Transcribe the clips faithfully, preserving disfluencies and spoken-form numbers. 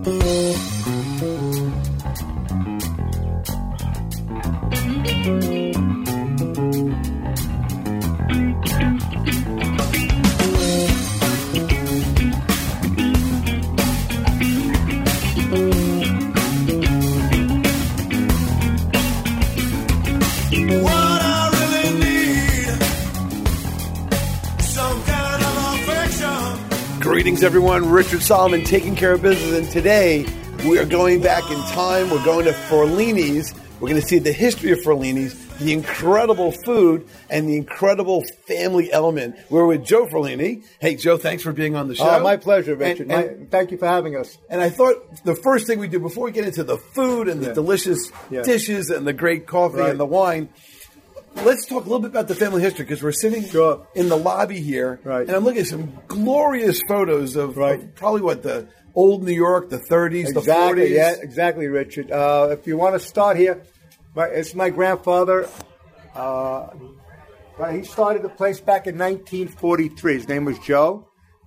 Greetings, everyone. Richard Solomon, taking care of business. And today, we are going back in time. We're going to Forlini's. We're going to see the history of Forlini's, the incredible food, and the incredible family element. We're with Joe Forlini. Hey, Joe, thanks for being on the show. Uh, my pleasure, Richard. And, and, my, thank you for having us. And I thought the first thing we do, before we get into the food and the yeah. delicious yeah. dishes and the great coffee right. and the wine, let's talk a little bit about the family history, because we're sitting sure. in the lobby here, right. and I'm looking at some glorious photos of, right. of probably what, the old New York, the thirties, exactly, the forties. Yeah, exactly, Richard. Uh, if you want to start here, my, it's my grandfather. Uh, right, he started the place back in nineteen forty-three. His name was Joe.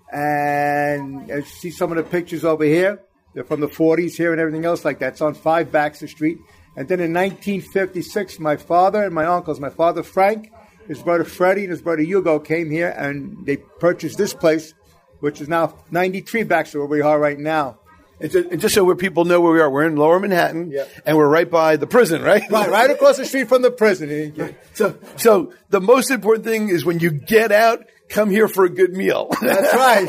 And you see some of the pictures over here. They're from the forties here and everything else like that. It's on five Baxter Street. And then in nineteen fifty-six, my father and my uncles, my father Frank, his brother Freddie, and his brother Hugo came here, and they purchased this place, which is now ninety-three Baxter, where we are right now. And just, and just so where people know where we are, we're in Lower Manhattan, yep. and we're right by the prison, right? Right, right across the street from the prison. So, so the most important thing is when you get out, come here for a good meal. That's right.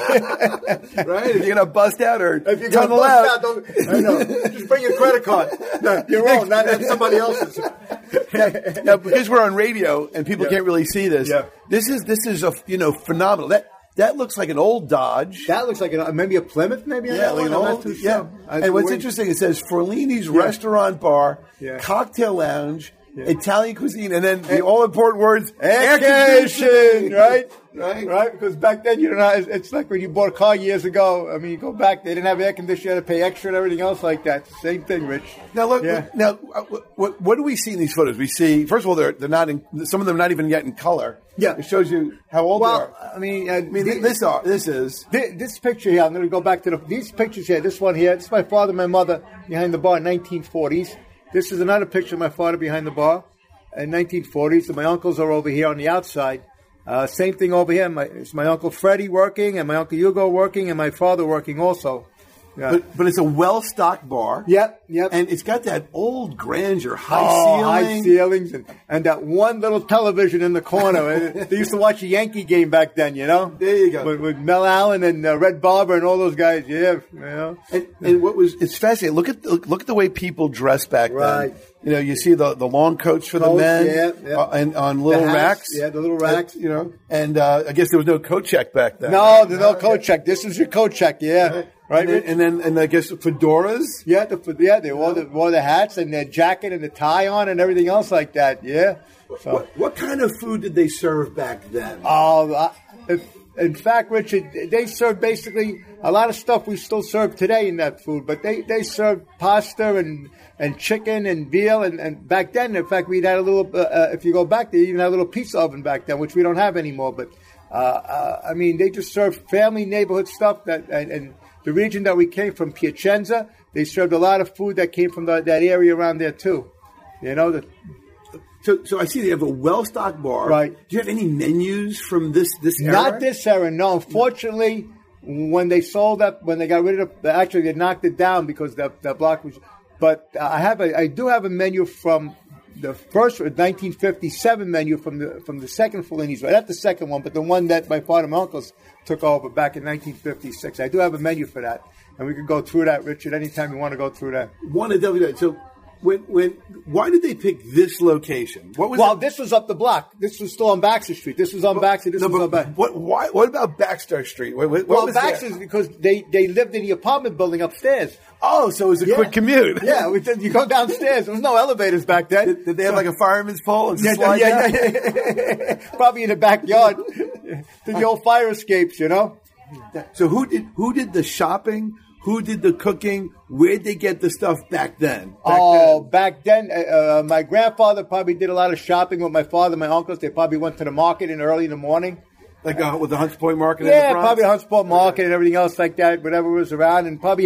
Right? If you're going to bust out or if you're going to bust out, out don't, I know. Just bring your credit card. No, your own, not, not somebody else's. now, now, because we're on radio and people yeah. can't really see this, yeah. this is this is a you know phenomenal. That that looks like an old Dodge. That looks like an, maybe a Plymouth, maybe. Yeah, like an old. Sure. Yeah. And what's interesting, it says Forlini's yeah. Restaurant Bar, yeah. Cocktail Lounge. Yeah. Italian cuisine, and then the and, all important words, air conditioning, right? Right? Right? Because back then, you know, it's like when you bought a car years ago. I mean, you go back, they didn't have air conditioning, you had to pay extra and everything else like that. Same thing, Rich. Now, look, yeah. now, what, what do we see in these photos? We see, first of all, they're, they're not in, some of them not even yet in color. Yeah. It shows you how old well, they are. I mean, uh, I mean this, this, are, this is. This, this picture here, I'm going to go back to the, these pictures here. This one here, this is my father and my mother behind the bar in nineteen forties. This is another picture of my father behind the bar in nineteen forties. And my uncles are over here on the outside. Uh, same thing over here. My, it's my Uncle Freddie working, and my Uncle Hugo working, and my father working also. Yeah. But but it's a well-stocked bar. Yep, yep. And it's got that old grandeur, high oh, ceiling. high ceilings, and, and that one little television in the corner. They used to watch a Yankee game back then, you know? There you go. With, with Mel Allen and uh, Red Barber and all those guys, yeah. You know? And, and what was, it's fascinating. Look at the, look at the way people dress back right. then. You know, you see the, the long coats for Coats, the men, yeah, yeah. Uh, and on little hats, racks. Yeah, the little racks. And, you know, and uh, I guess there was no coat check back then. No, right? there's no coat check. This is your coat check, yeah. Right. Right, and then, and then, and I guess fedoras. Yeah, the, yeah, they wore the, wore the hats and their jacket and the tie on and everything else like that. Yeah. So, what, what kind of food did they serve back then? Oh, uh, if, in fact, Richard, they served basically a lot of stuff we still serve today in that food. But they, they served pasta and and chicken and veal and, and back then, in fact, we had a little. Uh, uh, if you go back, they even had a little pizza oven back then, which we don't have anymore. But uh, uh, I mean, they just served family neighborhood stuff that and. and the region that we came from, Piacenza, they served a lot of food that came from the, that area around there too. You know, the, so so I see they have a well-stocked bar. Right. Do you have any menus from this this era? Not this era, no. Unfortunately, when they sold that, when they got rid of it, actually they knocked it down because that that block was. But I have a, I do have a menu from the first nineteen fifty-seven menu from the from the second Forlini's, right? Not the second one, but the one that my father and my uncles took over back in nineteen fifty-six. I do have a menu for that, and we can go through that, Richard, anytime you want to go through that. Want to delve into that? So, when when why did they pick this location? What was well, it? This was up the block. This was still on Baxter Street. This was on Well, Baxter. This no, was but on Baxter. What why? What about Baxter Street? What, what Well, was Baxter's there? because they, they lived in the apartment building upstairs. Oh, so it was a Yeah. quick commute. Yeah, we did, you go downstairs. There was no elevators back then. Did, did they have like a fireman's pole and Yeah, slide yeah, down? yeah. Probably in the backyard. The old fire escapes, you know. So who did who did the shopping? Who did the cooking? Where'd they get the stuff back then? Back oh, then? back then, uh, my grandfather probably did a lot of shopping with my father, my uncles. They probably went to the market in early in the morning. Like uh, with the Hunts Point Market in Yeah, the Bronx? probably Hunts Point Market and everything else like that, whatever was around. And probably had,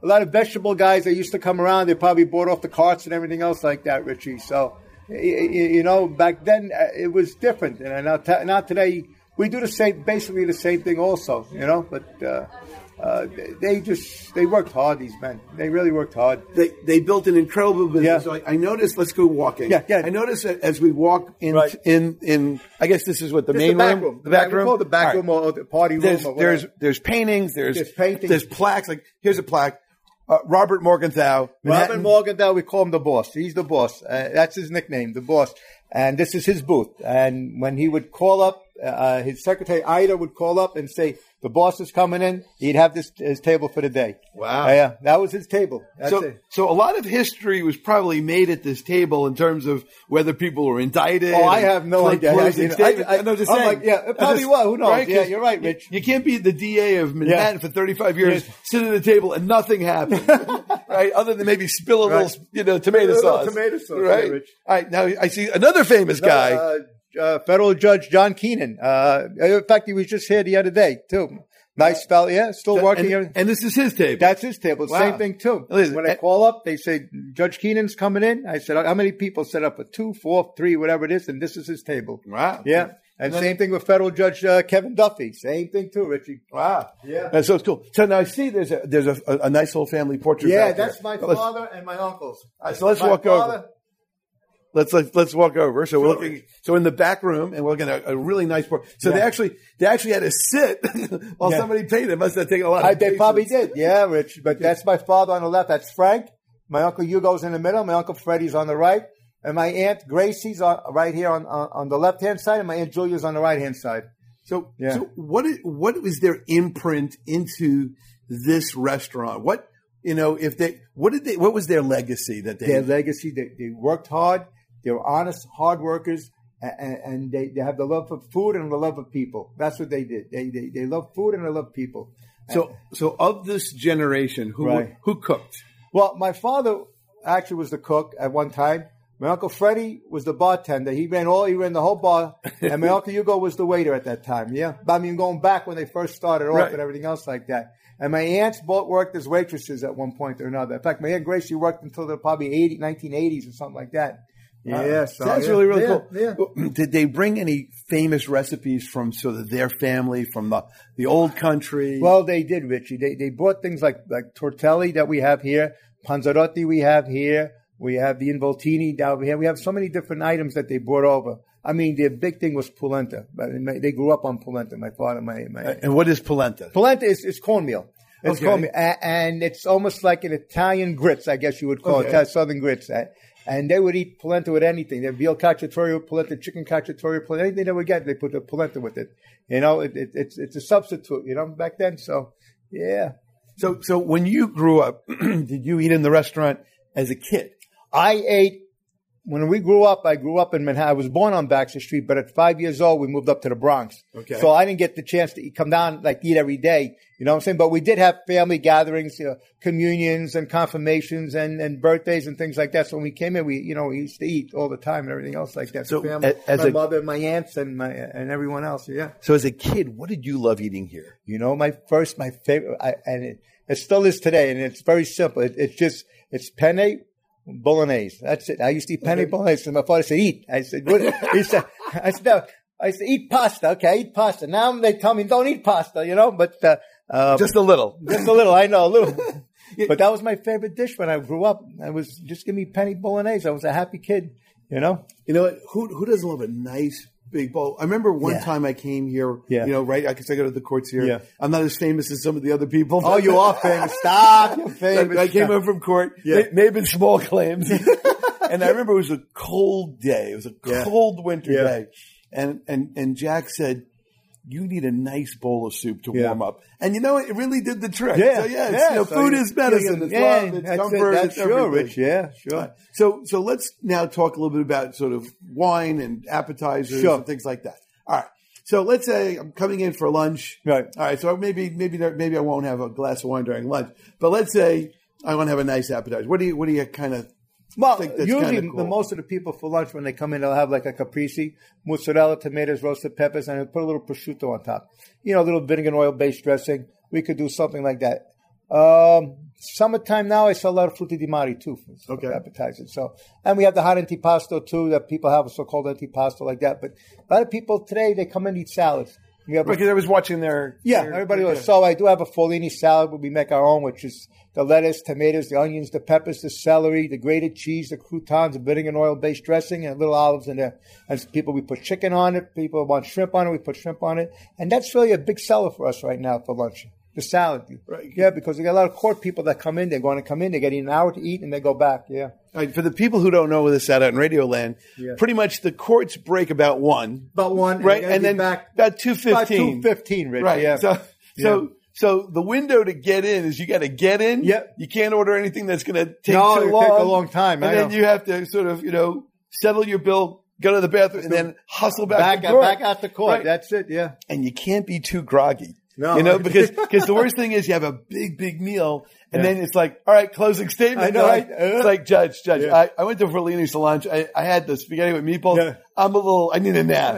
a lot of vegetable guys that used to come around. They probably bought off the carts and everything else like that, Richie. So, you, you know, back then uh, it was different. And now, t- now today we do the same, basically the same thing also, you know. But uh, uh, they just, they worked hard, these men. They really worked hard. They they built an incredible business. Yeah. So I, I noticed, let's go walking. Yeah, yeah. I noticed that as we walk in, Right. in, in, I guess this is what the This main the back room, room. the back We room, call it the back All room or the party room. There's, or whatever. there's, there's paintings, there's, There's paintings. there's plaques. Like, here's a plaque. Uh, Robert Morgenthau. Robin Manhattan. Morgenthau, we call him the boss. He's the boss. Uh, that's his nickname, the boss. And this is his booth. And when he would call up, uh, his secretary Ida would call up and say, the boss is coming in. He'd have this his table for the day. Wow. Uh, yeah, that was his table. That's So, it. so a lot of history was probably made at this table in terms of whether people were indicted. Oh, I and have no clo- idea. closing I- I- statements. I- I'm just I'm saying. like, yeah, it probably Just- was. Who knows? right? Yeah, 'Cause you're right, Rich. You, you can't be the D A of Manhattan Yeah. for thirty-five years, Yes. sit at a table and nothing happened, right? Other than maybe spill a Right. little, you know, tomato A little sauce. tomato sauce, right? yeah, Rich. All right, now I see another famous guy. Uh, uh, federal Judge John Keenan. Uh, in fact, he was just here the other day, too. Nice fellow, yeah, still working here. and, and this is his table. That's his table. Wow. Same thing, too. Listen, When I and- call up, they say, Judge Keenan's coming in. I said, how many people set up for two, four, three, whatever it is, and this is his table. Wow. Yeah. And same thing with federal Judge uh, Kevin Duffy. Same thing, too, Richie. Wow. Yeah. And so it's cool. So now I see there's a there's a, a, a nice old family portrait. Yeah, back there. that's my So let's- father and my uncles. all right, so let's My walk father- over. Let's let's let's walk over. So we're Sure. looking. So in the back room, and we're looking at a really nice portrait. So they Yeah. actually they actually had to sit while Yeah. somebody painted. Must have taken a lot of I, they patience. probably did. Yeah, Rich. But that's my father on the left. That's Frank. My uncle Hugo's in the middle. My uncle Freddie's on the right. And my aunt Gracie's on, right here on, on, on the left-hand side. And my aunt Julia's on the right-hand side. So Yeah. so what is, what was their imprint into this restaurant? What you know if they what did they what was their legacy that they Their legacy, they, they worked hard. They were honest, hard workers. And, and they, they have the love for food and the love of people. That's what they did. They they, they love food and they love people. so so of this generation who Right. who cooked? Well, my father actually was the cook at one time. My uncle Freddie was the bartender. He ran all, he ran the whole bar. And my uncle Hugo was the waiter at that time. Yeah. But I mean, going back when they first started off Right. and everything else like that. And my aunts both worked as waitresses at one point or another. In fact, my aunt Gracie worked until the probably eighty, nineteen eighties or something like that. Yeah. So that's yeah, really really yeah, cool. Yeah. Well, did they bring any famous recipes from sort of their family from the the old country? Well, they did, Richie. They they brought things like like tortelli that we have here, panzerotti we have here, we have the involtini down here. We have so many different items that they brought over. I mean, their big thing was polenta. But they grew up on polenta. My father, my my. and what is polenta? Polenta is, is cornmeal. It's Okay. cornmeal, a- and it's almost like an Italian grits, I guess you would call Okay. it, Southern grits. uh, And they would eat polenta with anything. They have veal cacciatore with polenta, chicken cacciatore with polenta, anything they would get, they put the polenta with it. You know, it, it, it's it's a substitute. You know, back then. So, yeah. So so when you grew up, did you eat in the restaurant as a kid? I ate, when we grew up, I grew up in Manhattan. I was born on Baxter Street, but at five years old, we moved up to the Bronx. Okay. So I didn't get the chance to eat, come down, like eat every day. You know what I'm saying? But we did have family gatherings, you know, communions and confirmations and, and birthdays and things like that. So when we came in, we, you know, we used to eat all the time and everything else like that. So The family, a- as my a- mother, my aunts, and my and everyone else. Yeah. So as a kid, what did you love eating here? You know, my first, my favorite, I, and it, it still is today, and it's very simple. It, it's just, it's penne bolognese. That's it. I used to eat penne Okay. bolognese, and my father said, eat. I said, what? He said, I said, no. I said, eat pasta. Okay, eat pasta. Now they tell me, don't eat pasta, you know, but, uh, uh, Just a little. just a little, I know, a little. But that was my favorite dish when I grew up. I was, just give me penne bolognese. I was a happy kid, you know? You know what? Who who doesn't love a nice big bowl? I remember one Yeah. time I came here. Yeah. You know, right? I guess I go to the courts here. Yeah. I'm not as famous as some of the other people. Oh, you are famous. Stop. You're famous. I, I came home from court. Yeah. May, may have been small claims. And I remember it was a cold day. It was a Yeah. cold winter Yeah. day. And, and, and Jack said, you need a nice bowl of soup to Yeah. warm up. And you know what? It really did the trick. Yeah. So yeah, it's, yeah. you know, So food you- is medicine. yeah, It's yeah, love. It's that's comfort. It. That's It's sure, everything. Rich. Yeah, sure. So, so let's now talk a little bit about sort of wine and appetizers Sure. and things like that. All right. So let's say I'm coming in for lunch. Right. All right. So maybe, maybe, there- maybe I won't have a glass of wine during lunch, but let's say I want to have a nice appetizer. What do you, what do you kind of Well, think that's usually kinda cool? the most of the people for lunch when they come in, they'll have like a caprese, mozzarella, tomatoes, roasted peppers, and they'll put a little prosciutto on top. You know, a little vinegar and oil based dressing. We could do something like that. Um, summertime now, I sell a lot of frutti di mare too for Okay. appetizers. So, and we have the hot antipasto too that people have a so-called antipasto like that. But a lot of people today they come and eat salads. We have a- Because I was watching their yeah, their- everybody their- knows. So I do have a Follini salad where we make our own, which is the lettuce, tomatoes, the onions, the peppers, the celery, the grated cheese, the croutons, the vinegar oil-based dressing, and little olives in there. And some people, we put chicken on it. People want shrimp on it. We put shrimp on it. And that's really a big seller for us right now for lunch. The salad. Right. Yeah, because we got a lot of court people that come in. They're going to come in. They get an hour to eat, and they go back. Yeah. All right, for the people who don't know this out in Radio Land, Yeah. pretty much the courts break about one. About one. Right, and, and then back about two fifteen. About two fifteen, Rich. Right. Yeah. So, so, so the window to get in is you got to get in. Yep. You can't order anything that's going to take No, too it'll long. take a long time, And I then know. you have to sort of, you know, settle your bill, go to the bathroom, and then hustle back, back, to court. back out the court. Right. That's it. Yeah. And you can't be too groggy. No. You know, because because the worst thing is you have a big, big meal, and Yeah. then it's like, all right, closing statement. I know, You're like- right? It's like, Judge, Judge, Yeah. I, I went to Ferlini's for lunch. I, I had the spaghetti with meatballs. Yeah. I'm a little, I need a nap.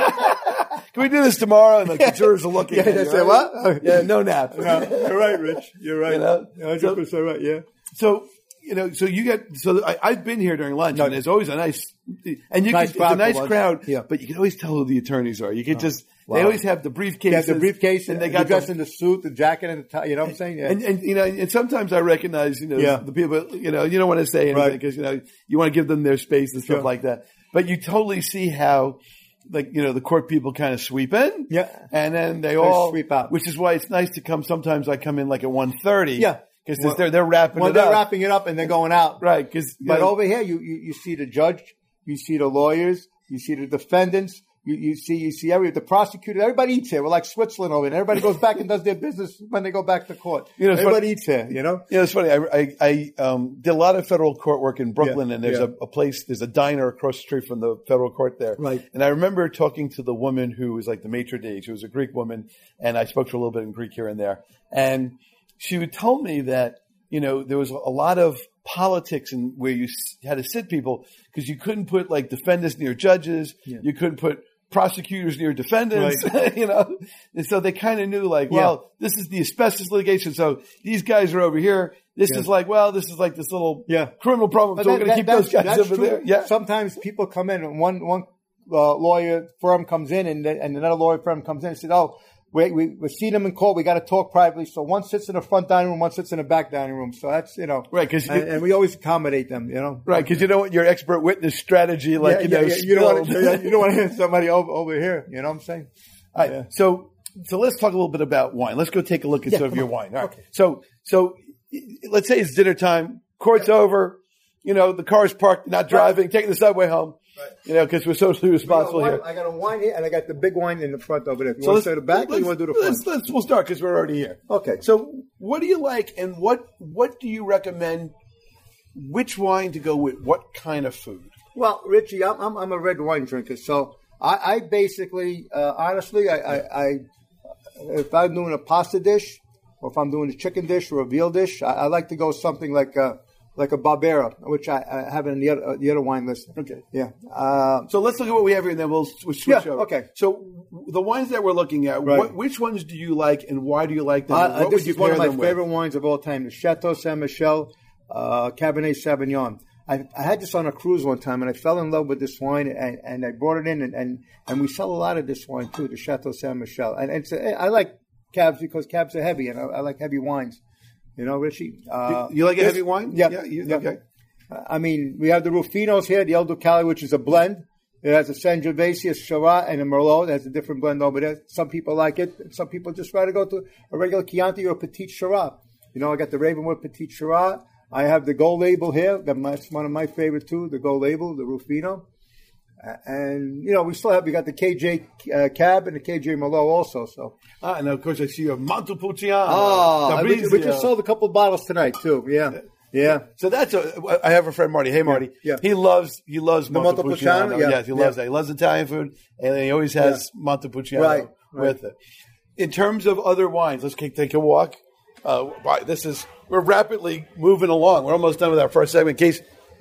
Can we do this tomorrow? And like, the jurors are looking Yeah, at they you, say, right? what? Yeah, no nap. No, you're right, Rich. You're right. You know? one hundred percent right, yeah. So, you know, so you get, so I, I've been here during lunch, No. and there's always a nice, and you Nice can, it's crowd a nice for lunch. crowd, Yeah. but you can always tell who the attorneys are. You can just, wow. they always have the briefcases. Yeah, the briefcase, and they the got dress the, in the suit, the jacket, and the tie. You know what I'm saying? Yeah. and, and, you know, and sometimes I recognize, you know, Yeah. the people, you know, you don't want to say anything Right. because, you know, you want to give them their space and stuff Sure. like that. But you totally see how, like, you know, the court people kind of sweep in. Yeah. And then they all sweep out. which is why it's nice to come. Sometimes I come in like at one thirty. Yeah. Because Well- they're, they're wrapping well, it they're up. wrapping it up and they're going out. Right. Cause, you But know, over here, you, you, you see the judge, you see the lawyers, you see the defendants, you, you see you see every the prosecutor. Everybody eats here. We're like Switzerland over here. Everybody goes back and does their business when they go back to court. You know, it's everybody funny- eats here. You know. You know, it's funny. I, I, I um, did a lot of federal court work in Brooklyn, Yeah, and there's yeah. a, a place, there's a diner across the street from the federal court there. Right. And I remember talking to the woman who was like the maitre d', she was a Greek woman, and I spoke to her a little bit in Greek here and there. And she would tell me that, you know, there was a lot of politics and where you s- had to sit people because you couldn't put like defendants near judges, Yeah. you couldn't put prosecutors near defendants, you know, and so they kind of knew like, well, this is the asbestos litigation, so these guys are over here. This Yeah. is like, well, this is like this little Yeah. criminal problem, But so we're that- going to keep that- those guys that's over true. there. Yeah, Sometimes people come in and one one uh, lawyer firm comes in and, and another lawyer firm comes in and says, "Oh, we we we see them in court. We got to talk privately." So one sits in the front dining room, one sits in the back dining room. So that's you know Right, 'cause you- and, and we always accommodate them. You know, right, because you don't want your expert witness strategy, like yeah, you know, yeah, yeah. you don't want spilled. to you don't want to hear somebody over, over here. You know what I'm saying? All right, Yeah. so so let's talk a little bit about wine. Let's go take a look at Yeah, some of come your on. wine. All right. Okay. So so let's say it's dinner time, court's over, you know, the car's parked, not driving, taking the subway home, Right. you know, because we're socially responsible I got, here. wine, I got a wine here, and I got the big wine in the front over there. If you So want let's to say the back, or you let's- want to do the front? let's, let's we'll start because we're already here. Okay. So what do you like, and what what do you recommend? Which wine to go with what kind of food? Well, Richie, I'm I'm, I'm a red wine drinker, so I, I basically, uh, honestly, I, I, I if I'm doing a pasta dish, or if I'm doing a chicken dish or a veal dish, I, I like to go something like a like a Barbera, which I, I have in the other uh, the other wine list. Okay. Yeah. Uh, So let's look at what we have here, and then we'll switch Yeah, over. okay. So the wines that we're looking at, Right. what, which ones do you like, and why do you like them? I, and I, what this would you is one pair of my them with? favorite wines of all time: the Chateau Saint Michel uh, Cabernet Sauvignon. I, I had this on a cruise one time, and I fell in love with this wine, and, and I brought it in, and, and, and we sell a lot of this wine too, the Chateau Saint Michel. And it's a, I like cabs because cabs are heavy, and I, I like heavy wines. You know, Richie. Uh, You like a this- heavy wine? Yeah. Yeah, you- yeah. okay. I mean, we have the Rufinos here, the El Ducale, which is a blend. It has a Sangiovese, a Syrah, and a Merlot. It has a different blend over there. Some people like it. Some people just rather go to a regular Chianti or a Petit Syrah. You know, I got the Ravenwood Petit Syrah. I have the Gold Label here. That's one of my favorite too, the Gold Label, the Rufino. Uh, And, you know, we still have, we got the K J uh, Cab and the K J Merlot also. So, Ah, and of course I see you have Montepulciano. oh, we, we Fabrizio. just sold a couple of bottles tonight too. Yeah. Yeah. So that's a. I have a friend Marty. Hey Marty. Yeah. He loves he loves The Montepulciano. Montepulciano? Yeah. Yes, he loves Yeah. that. He loves Italian food, and he always has Montepulciano Right, right. with it. In terms of other wines, let's take take a walk. Uh, wow, this is we're rapidly moving along. We're almost done with our first segment. In case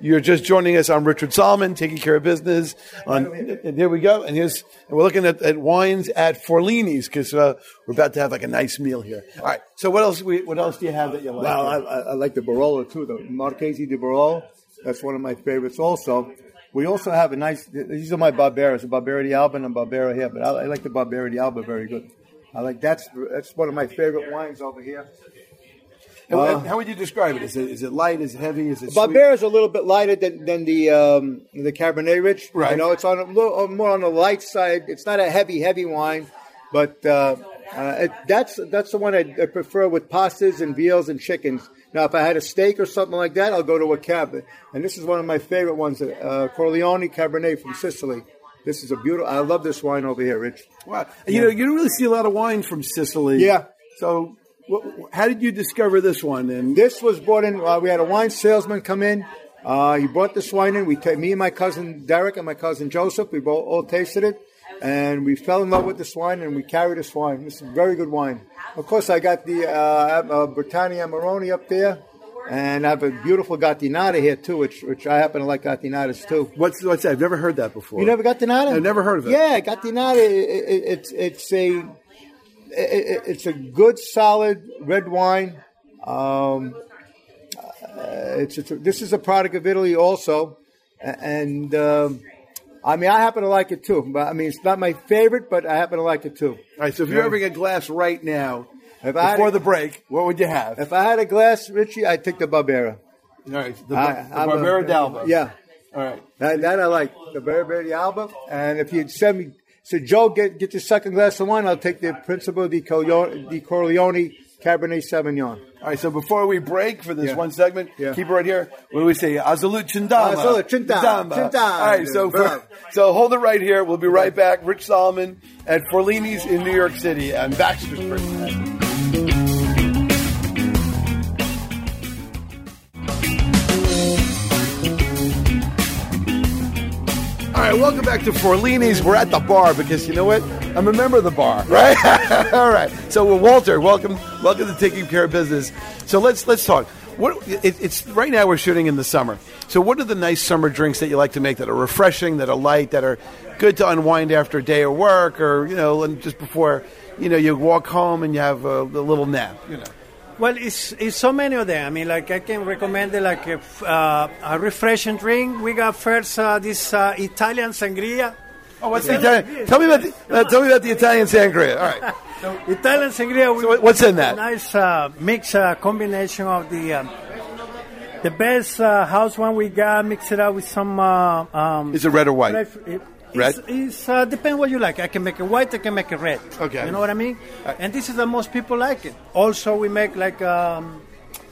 you're just joining us, I'm Richard Solomon, Taking Care of Business. On, and here we go. And here's, and we're looking at, at wines at Forlini's because uh, we're about to have like a nice meal here. All right. So what else? We, what else do you have that you like? Well, I, I, I like the Barolo too. The Marchesi di Barolo. That's one of my favorites. Also, we also have a nice. These are my Barberas, the Barbera di Alba and the Barbera here. But I, I like the Barbera di Alba very good. I like that's that's one of my favorite wines over here. Uh, how would you describe it? Is it is it light? Is it heavy? Is it Barbera is a little bit lighter than, than the um, the Cabernet Rich. Right. You know, it's on a little more on the light side. It's not a heavy, heavy wine, but uh, uh, it, that's that's the one I, I prefer with pastas and veals and chickens. Now, if I had a steak or something like that, I'll go to a Cab. And this is one of my favorite ones, uh, Corleone Cabernet from Sicily. This is a beautiful. I love this wine over here, Rich. Wow. You yeah. know, you don't really see a lot of wine from Sicily. Yeah. So. How did you discover this one? And this was brought in. Uh, we had a wine salesman come in. Uh, he brought this wine in. We, t- me and my cousin Derek and my cousin Joseph, we both all tasted it, and we fell in love with this wine. And we carried this wine. This is a very good wine. Of course, I got the uh, uh, Britannia Amarone up there, and I have a beautiful Gattinata here too, which which I happen to like Gattinatas too. What's what's that? I've never heard that before. You never Gattinata? I've never heard of it. Yeah, Gattinata. It, it, it's it's a It's a good, solid red wine. Um, uh, it's, it's a, this is a product of Italy also, and um, I mean I happen to like it too. But I mean it's not my favorite, but I happen to like it too. All right. So if you're having a glass right now, if before a, the break, what would you have? If I had a glass, Richie, I'd take the Barbera. All right, the, I, the Barbera d'Alba. Yeah. All right. That, that I like the Barbera d'Alba, and if you'd send me. So, Joe, get get your second glass of wine. I'll take the Principal di Corleone, di Corleone Cabernet Sauvignon. All right, so before we break for this yeah. one segment, yeah. keep it right here. What do we say? Azalut Chindama. Azalut Chindama. All right, so, for, so hold it right here. We'll be right back. Rich Solomon at Forlini's in New York City and Baxter Street. All right, welcome back to Forlini's. We're at the bar because you know what? I'm a member of the bar, right? All right. So, well, Walter, welcome, welcome to Taking Care of Business. So let's let's talk. What it, it's right now we're shooting in the summer. So, what are the nice summer drinks that you like to make that are refreshing, that are light, that are good to unwind after a day of work, or you know, and just before you know you walk home and you have a, a little nap, you know? Well, it's, it's so many of them. I mean, like I can recommend it like a, uh, a refreshing drink. We got first uh, this uh, Italian sangria. Oh, what's the Italian? Tell me about the uh, tell me about the Italian sangria. All right. So, Italian sangria. We, so what's in that? A nice uh, mix uh, combination of the um, the best uh, house one we got. Mix it up with some. Uh, um, Is it red or white? Red, it, Red? It's, it's uh, depends what you like. I can make it white, I can make it red. Okay. You know what I mean? Uh, and this is the most people like it. Also, we make like, um,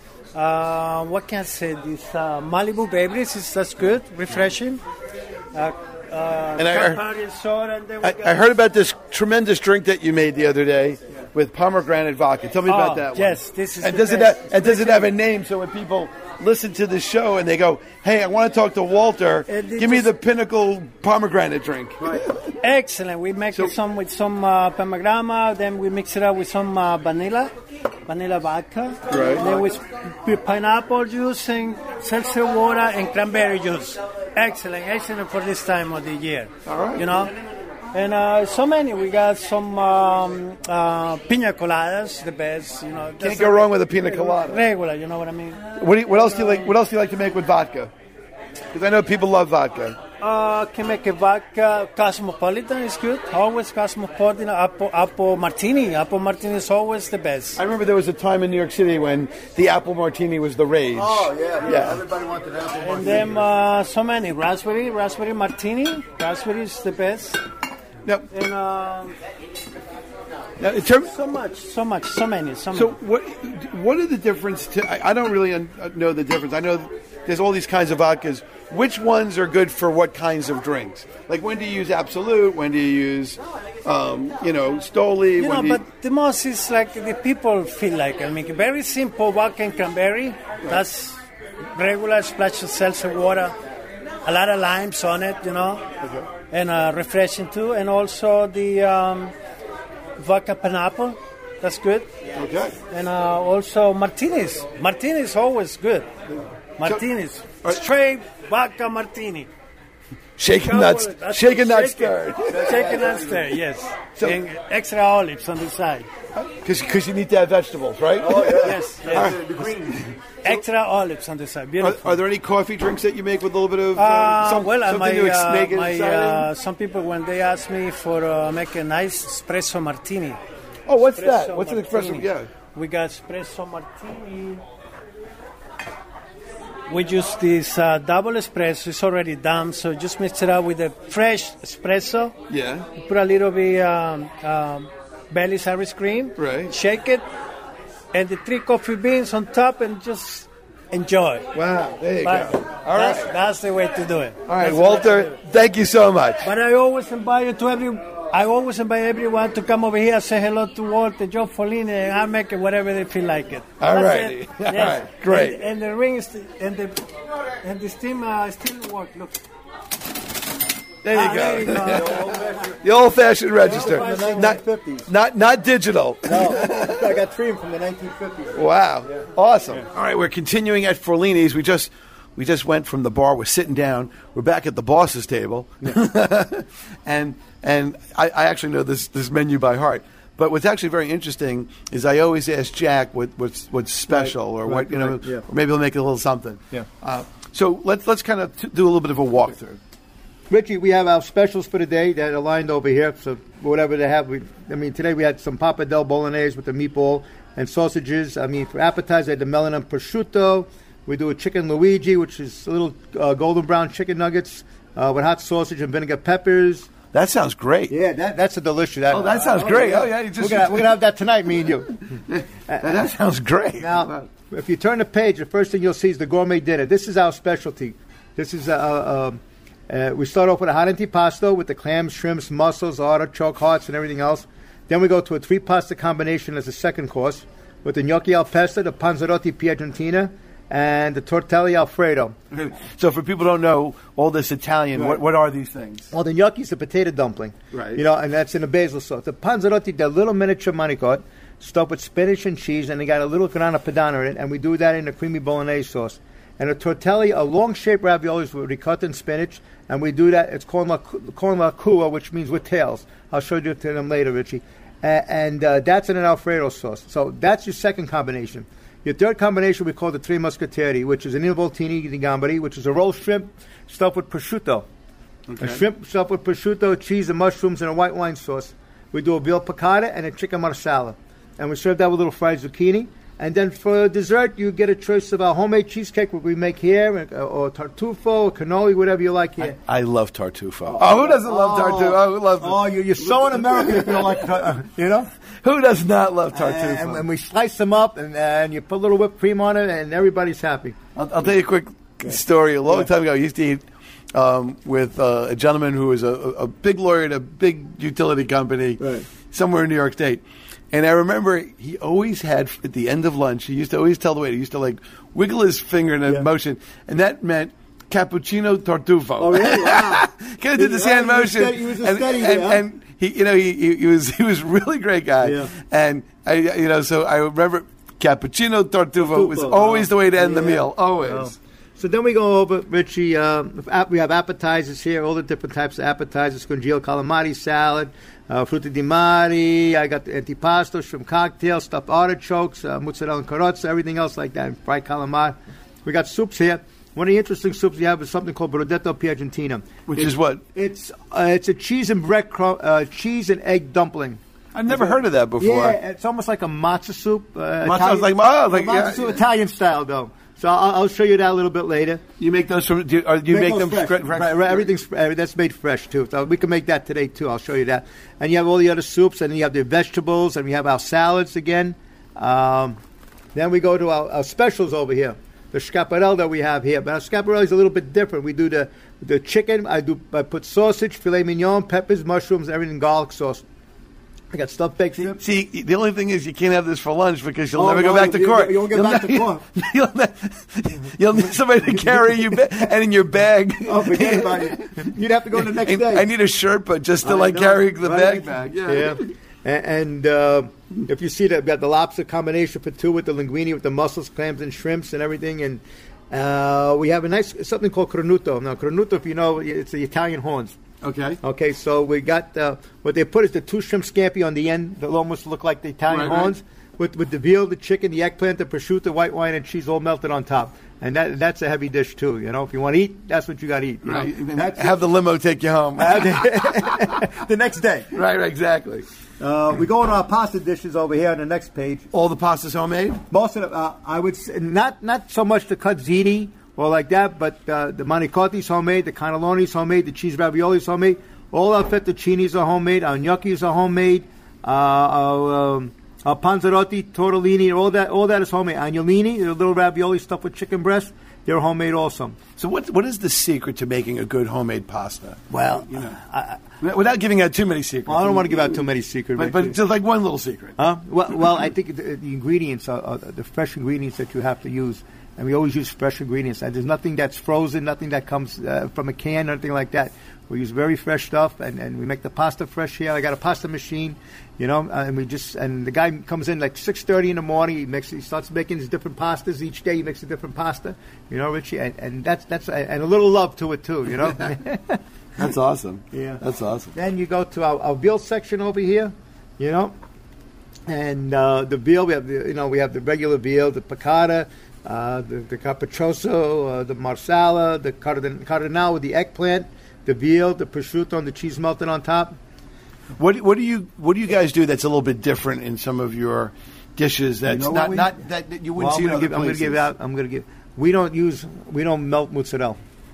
uh, what can I say? This uh, Malibu Baileys, is that's good, refreshing. Uh, uh, and I, Campari soda, and then we I, got I heard about this tremendous drink that you made the other day with pomegranate vodka. Tell me oh, about that one. Yes, this is and the does best. it have, and does it have a name so when people listen to the show and they go, hey, I want to talk to Walter, give me the pinnacle pomegranate drink. Right. Excellent. We make So- it some with some uh, pomegranate, then we mix it up with some uh, vanilla, vanilla vodka. Right. Then with p- pineapple juice and seltzer water and cranberry juice. Excellent, excellent for this time of the year. All right. You know? And uh, so many. We got some um, uh, pina coladas, the best. You know, Can't go wrong with a pina colada. Regular, you know what I mean? What, do you, what else do you like? What else do you like to make with vodka? Because I know people love vodka. Uh, can make a vodka. Cosmopolitan is good. Always Cosmopolitan. Apple, apple martini. Apple martini is always the best. I remember there was a time in New York City when the apple martini was the rage. Oh yeah, yeah. Yeah. Everybody wanted apple. And then uh, so many raspberry, raspberry martini. Raspberry is the best. Now, And uh, now in terms, so much, so much, so many, so many. so what? What are the difference? To I, I don't really un, know the difference. I know there's all these kinds of vodkas. Which ones are good for what kinds of drinks? Like when do you use Absolute? When do you use, um, you know, Stoli? You when know, do you, but the most is like the people feel like. I mean, very simple vodka and cranberry. That's regular splash of seltzer water. A lot of limes on it, you know, Okay. and uh, refreshing too. And also the um, vodka pineapple. That's good. Okay. And uh, also Martinis. Martini is always good. Martinis. So, Straight vodka martini. Shaken nuts. That's Shaken nuts shaken. stirred. Shaken and stirred, yes. So- and extra olives on the side. Because you need to have vegetables, right? Oh, yeah. Yes, yes. The green. Extra olives on the side. Are, Beautiful. are there any coffee drinks that you make with a little bit of uh, Uh, some, well, uh, something my, to uh, make it my, exciting? uh, some people, when they ask me for uh, make a nice espresso martini. Oh, what's that? Espresso What's an espresso? martini. Yeah. We got espresso martini. We use this uh, double espresso. It's already done, so just mix it up with a fresh espresso. Yeah. Put a little bit um, um, Bailey's Irish cream. Right. Shake it, and the three coffee beans on top, and just enjoy. Wow. There you But go. All that's, right. that's the way to do it. All right, That's the way to do Walter. it. Thank you so much. But I always invite you to every. I always invite everyone to come over here, say hello to Walter, Joe Folini, and I'll make it whatever they feel like it. All That's righty. it. All Yes. right, great. And, and the ring is st- and the and the steam uh, still work. Look. There you Ah, go. there you go. The old-fashioned register. From the Not, nineteen fifties. not, not digital. No, I got three from the nineteen fifties. Wow. Awesome. All right, we're continuing at Forlini's. We just we just went from the bar. We're sitting down. We're back at the boss's table. and and I, I actually know this, this menu by heart. But what's actually very interesting is I always ask Jack what, what's what's special or right, what you know, right, yeah. or maybe he'll make it a little something. Yeah. Uh, so let's let's kind of t- do a little bit of a walkthrough. Richie, we have our specials for the day that are lined over here. So whatever they have, we, I mean, today we had some pappardelle bolognese with the meatball and sausages. I mean, for appetizer, the melon and prosciutto. We do a chicken Luigi, which is a little uh, golden brown chicken nuggets uh, with hot sausage and vinegar peppers. That sounds great. Yeah, that, that's a delicious. That, Oh, that sounds great. Oh, yeah, you just- we're gonna, we're gonna have that tonight, me and you. That, that sounds great. Now, if you turn the page, the first thing you'll see is the gourmet dinner. This is our specialty. This is uh, uh, uh, we start off with a hot antipasto with the clams, shrimps, mussels, artichoke hearts, and everything else. Then we go to a three pasta combination as a second course with the gnocchi al pesto, the panzerotti piacentina, and the tortelli alfredo. So for people who don't know all this Italian, Right. what, what are these things? Well, the gnocchi is a potato dumpling. Right. You know, and that's in a basil sauce. The panzerotti, they're little miniature manicotti stuffed with spinach and cheese, and they got a little grana padano in it, and we do that in a creamy bolognese sauce. And the tortelli are long-shaped raviolis with ricotta and spinach, and we do that. It's called la, called la cua, which means with tails. I'll show you to them later, Richie. Uh, and uh, that's in an Alfredo sauce. So that's your second combination. Your third combination we call the Tre Muscateri, which is an involtini di gamberi, which is a rolled shrimp stuffed with prosciutto. Okay. A shrimp stuffed with prosciutto, cheese, and mushrooms, and a white wine sauce. We do a veal piccata and a chicken marsala. And we serve that with a little fried zucchini. And then for dessert, you get a choice of our homemade cheesecake, what we make here, uh, or tartufo, or cannoli, whatever you like here. I love tartufo. Oh, who doesn't love tartufo? Oh, who loves Oh, you're, you're so un-American if you don't like, uh, you know? Who does not love tartufo? And, and we slice them up, and, and you put a little whipped cream on it, and everybody's happy. I'll, I'll tell you a quick story. A long time ago, I used to eat um, with uh, a gentleman who was a, a big lawyer at a big utility company Right. somewhere in New York State. And I remember he always had, at the end of lunch, he used to always tell the waiter, he used to like wiggle his finger in a Yeah. motion, and that meant cappuccino tartufo. Oh, really? Wow. Kind of did this Yeah, hand he was motion. steady- he was a and, steady and, there, huh? and he, you know, he, he, he was he was a really great guy. Yeah. And I, you know, so I remember cappuccino tartufo was Tartufo, always oh. the way to end the Yeah. meal. Always. Oh. So then we go over, Richie, um, ap- we have appetizers here, all the different types of appetizers, congealed calamari salad, uh, frutti di mare, I got the antipasto, shrimp cocktail, stuffed artichokes, uh, mozzarella and carrots, everything else like that, and fried calamari. We got soups here. One of the interesting soups we have is something called brodetto piacentina. Which It's- is what? It's uh, it's a cheese and bread, cru- uh, cheese and egg dumpling. I've never heard of that before. Yeah, it's almost like a matzo soup. Uh, Matzo Italian- is like- oh, like- matzo yeah, soup, yeah. Italian style though. So I'll, I'll show you that a little bit later. You make those from? Do you, or you make, those them fresh. fresh? fresh? Right, right, everything's uh, that's made fresh too. So we can make that today too. I'll show you that. And you have all the other soups, and then you have the vegetables, and we have our salads again. Um, then we go to our, our specials over here, the scaparella that we have here. But our scaparella is a little bit different. We do the the chicken. I do I put sausage, filet mignon, peppers, mushrooms, everything, garlic sauce. I got stuffed baked shrimp. See, the only thing is you can't have this for lunch because you'll Oh, never go no, back to you- court. you won't get You'll back ne- to court. You'll, ne- you'll need somebody to carry you ba- and in your bag. Oh, forget about it. You'd have to go the next And day. I need a shirt, but just to I like know, carry the right? bag back. Yeah. Yeah. And, and uh, if you see that, we've got the lobster combination for two with the linguine, with the mussels, clams, and shrimps and everything. And uh, we have a nice something called cornuto. Now, cornuto, if you know, it's the Italian horns. Okay. Okay, so we got uh, what they put is the two shrimp scampi on the end that almost look like the Italian Right, horns, right. with with the veal, the chicken, the eggplant, the prosciutto, white wine, and cheese all melted on top. And that that's a heavy dish too. You know, if you want to eat, that's what you got to eat. You Right. know? That's Have the limo take you home. the next day. Right, right, exactly. Uh, we go on our pasta dishes over here on the next page. All the pasta's homemade? Most of them, uh, I would say, not not so much the cutzini or like that, but uh, the manicotti's homemade, the cannelloni's homemade, the cheese ravioli's homemade. All our fettuccinis are homemade, our gnocchis are homemade, uh, our, um, our panzerotti, tortellini, all that all that is homemade. Agnolini, the little ravioli stuffed with chicken breast, they're homemade also. So what what is the secret to making a good homemade pasta? Well, You know, I, without giving out too many secrets. well, I don't want to give out too many secrets. But, but just like one little secret. Huh? Well, well, I think the, the ingredients are, are the fresh ingredients that you have to use, and we always use fresh ingredients. And there's nothing that's frozen, nothing that comes uh, from a can, nothing like that. We use very fresh stuff, and, and we make the pasta fresh here. I got a pasta machine, you know, and we just and the guy comes in like six thirty in the morning. He makes he starts making his different pastas each day. He makes a different pasta, you know, Richie, and, and that's that's and a little love to it too, you know. That's awesome. Yeah. That's awesome. Then you go to our, our veal section over here, you know, and uh, the veal we have, the, you know, we have the regular veal, the piccata, uh, the, the capriccioso, uh, the marsala, the cardin- cardinal with the eggplant, the veal, the prosciutto, and the cheese melted on top. What what do you what do you guys do that's a little bit different in some of your dishes that's You know not what we- not that, that you wouldn't Well, see I'm in gonna other give, I'm going to places? give out. I'm going to give. We don't use. We don't melt mozzarella.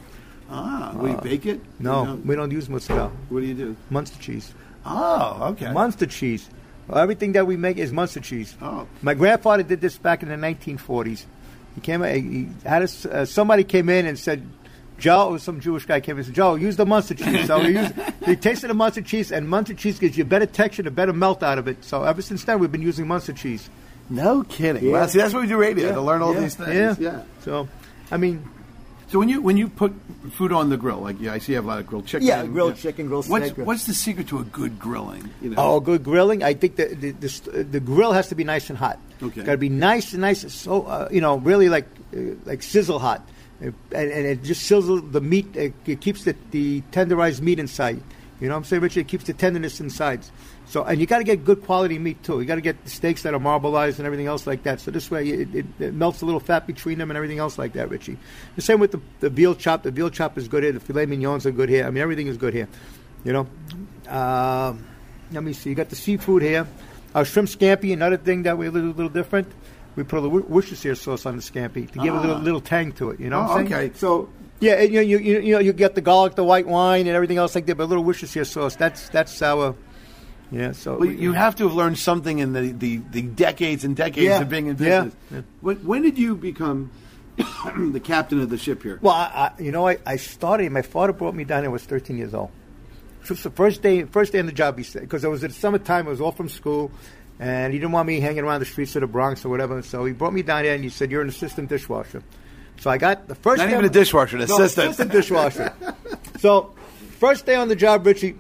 Ah, we bake it? No, You don't- we don't use mozzarella. What do you do? Munster cheese. Oh, okay. Munster cheese. Everything that we make is Munster cheese. Oh. My grandfather did this back in the nineteen forties. He came. He had a, uh, somebody came in and said, "Joe," it was some Jewish guy came in and said, "Joe, use the Munster cheese." So he, used, he tasted the Munster cheese, and Munster cheese gives you a better texture, a better melt out of it. So ever since then, we've been using Munster cheese. No kidding. Yeah. Well, see, that's what we do radio, Yeah. to learn all Yeah. these things. Yeah. So, I mean, So when you when you put food on the grill, like yeah, I see you have a lot of grilled chicken. Yeah, grilled chicken, grilled what's, snake. What's the secret to a good grilling? You know? oh, good grilling. I think the the, the, st- the grill has to be nice and hot. Okay. Got to be nice and nice, so uh, you know, really like uh, like sizzle hot, uh, and, and it just sizzles the meat. It, it keeps the, the tenderized meat inside. You know what I'm saying, Richard? It keeps the tenderness inside. So, and you got to get good quality meat too. You got to get the steaks that are marbleized and everything else like that. So this way, it, it, it melts a little fat between them and everything else like that, Richie. The same with the, the veal chop. The veal chop is good here. The filet mignons are good here. I mean, everything is good here. You know. Uh, let me see. You got the seafood here. Our shrimp scampi. Another thing that we a little, little different. We put a little Worcestershire sauce on the scampi to give Ah. a little little tang to it. You know. Oh, what I'm saying? okay. So. Yeah, and, you, you you you know you get the garlic, the white wine, and everything else like that. But a little Worcestershire sauce. That's that's our. Yeah, so Well, you have to have learned something in the, the, the decades and decades Yeah, of being in yeah, business. yeah. When, when did you become the captain of the ship here? Well, I, I, you know, I, I started. My father brought me down. I was thirteen years old. So it's the first day, first day on the job. He said because it was at summertime. I was off from school, and he didn't want me hanging around the streets of the Bronx or whatever. So he brought me down there, and he said, "You're an assistant dishwasher." So I got the first. Not day even on- a dishwasher, an No, assistant. assistant dishwasher. So first day on the job, Richie.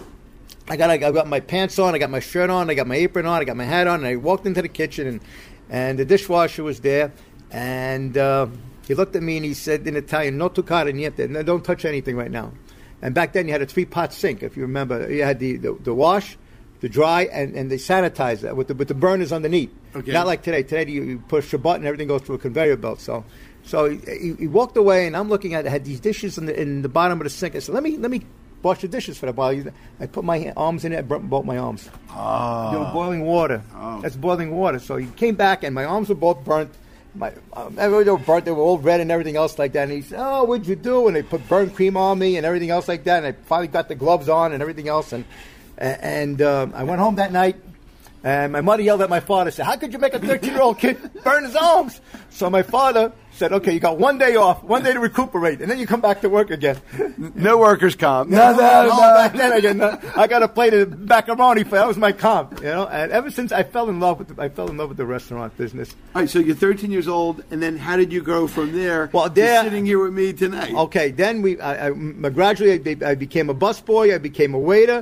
I got I got my pants on, I got my shirt on, I got my apron on, I got my hat on, and I walked into the kitchen, and and the dishwasher was there, and uh, he looked at me and he said in Italian, "No toccare niente," no, don't touch anything right now. And back then you had a three-pot sink, if you remember. You had the, the, the wash, the dry, and, and the sanitizer with the with the burners underneath. Okay. Not like today. Today you, you push a button, everything goes through a conveyor belt. So, so he, he, he walked away, and I'm looking at. I had these dishes in the in the bottom of the sink. I said, "Let me let me wash the dishes for that while." I put my arms in it, I burnt both my arms. Oh. They were boiling water. Oh. That's boiling water. So he came back, and my arms were both burnt. My um, they were burnt. They were all red and everything else like that. And he said, "Oh, what'd you do?" And they put burnt cream on me and everything else like that. And I finally got the gloves on and everything else. And and um, I went home that night. And my mother yelled at my father, said, "How could you make a thirteen-year-old kid burn his arms?" So my father said, "Okay, you got one day off, one day to recuperate, and then you come back to work again." No workers' comp. No, no, no, back then again, no, I got to play the macaroni for that was my comp, you know. And ever since I fell in love with the, I fell in love with the restaurant business. All right, so you're thirteen years old, and then how did you go from there Well, to there- sitting here with me tonight? Okay, then we I, I, gradually I, I became a busboy, I became a waiter,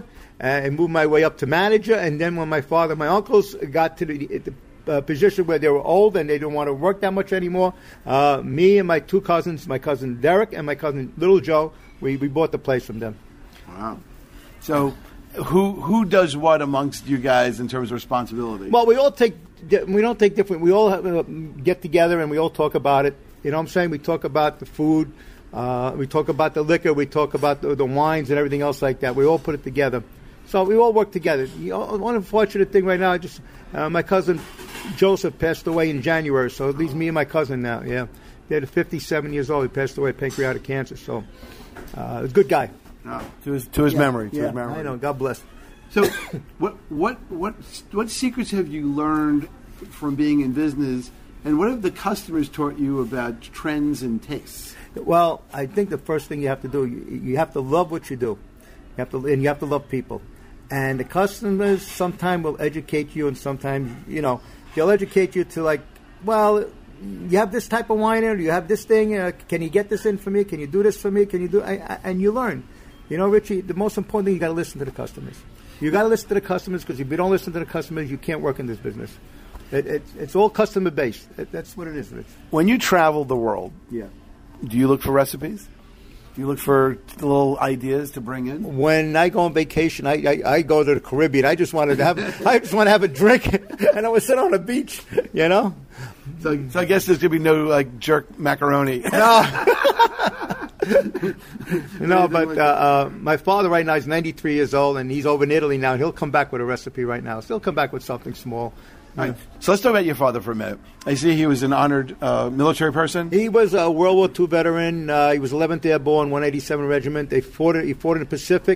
and moved my way up to manager. And then when my father and my uncles got to the, the uh, position where they were old and they didn't want to work that much anymore, uh, me and my two cousins, my cousin Derek and my cousin Little Joe, we, we bought the place from them. Wow. So who who does what amongst you guys in terms of responsibility? Well, we all take, we don't take different, we all have, uh, get together and we all talk about it. You know what I'm saying? We talk about the food, uh, we talk about the liquor, we talk about the, the wines and everything else like that. We all put it together. So we all work together. You know, one unfortunate thing right now, just uh, my cousin Joseph passed away in January, so it leaves me and my cousin now, yeah. They're fifty-seven years old. He passed away of pancreatic cancer, so uh, a good guy. Oh, to his to his yeah, memory, to yeah, his memory. I know, God bless. So what what what what secrets have you learned from being in business, and what have the customers taught you about trends and tastes? Well, I think the first thing you have to do, you, you have to love what you do. You have to, and you have to love people. And the customers sometimes will educate you, and sometimes, you know, they'll educate you to like, well, you have this type of wine, or you have this thing. Uh, can you get this in for me? Can you do this for me? Can you do? I, I, and you learn. You know, Richie, the most important thing, you got to listen to the customers. You got to listen to the customers, because if you don't listen to the customers, you can't work in this business. It, it, it's all customer based. It, that's what it is, Rich. When you travel the world, yeah, do you look for recipes? Do you look for little ideas to bring in? When I go on vacation, I, I, I go to the Caribbean. I just wanted to have I just want to have a drink, and I would sit on the beach, you know. So, so I guess there's gonna be no like jerk macaroni. No, no. But uh, uh, my father right now is ninety-three years old, and he's over in Italy now. He'll come back with a recipe right now. So he'll come back with something small. All right. So let's talk about your father for a minute. I see he was an honored uh, military person. He was a World War Two veteran. Uh, he was eleventh Airborne, one eighty-seven Regiment. They fought. He fought in the Pacific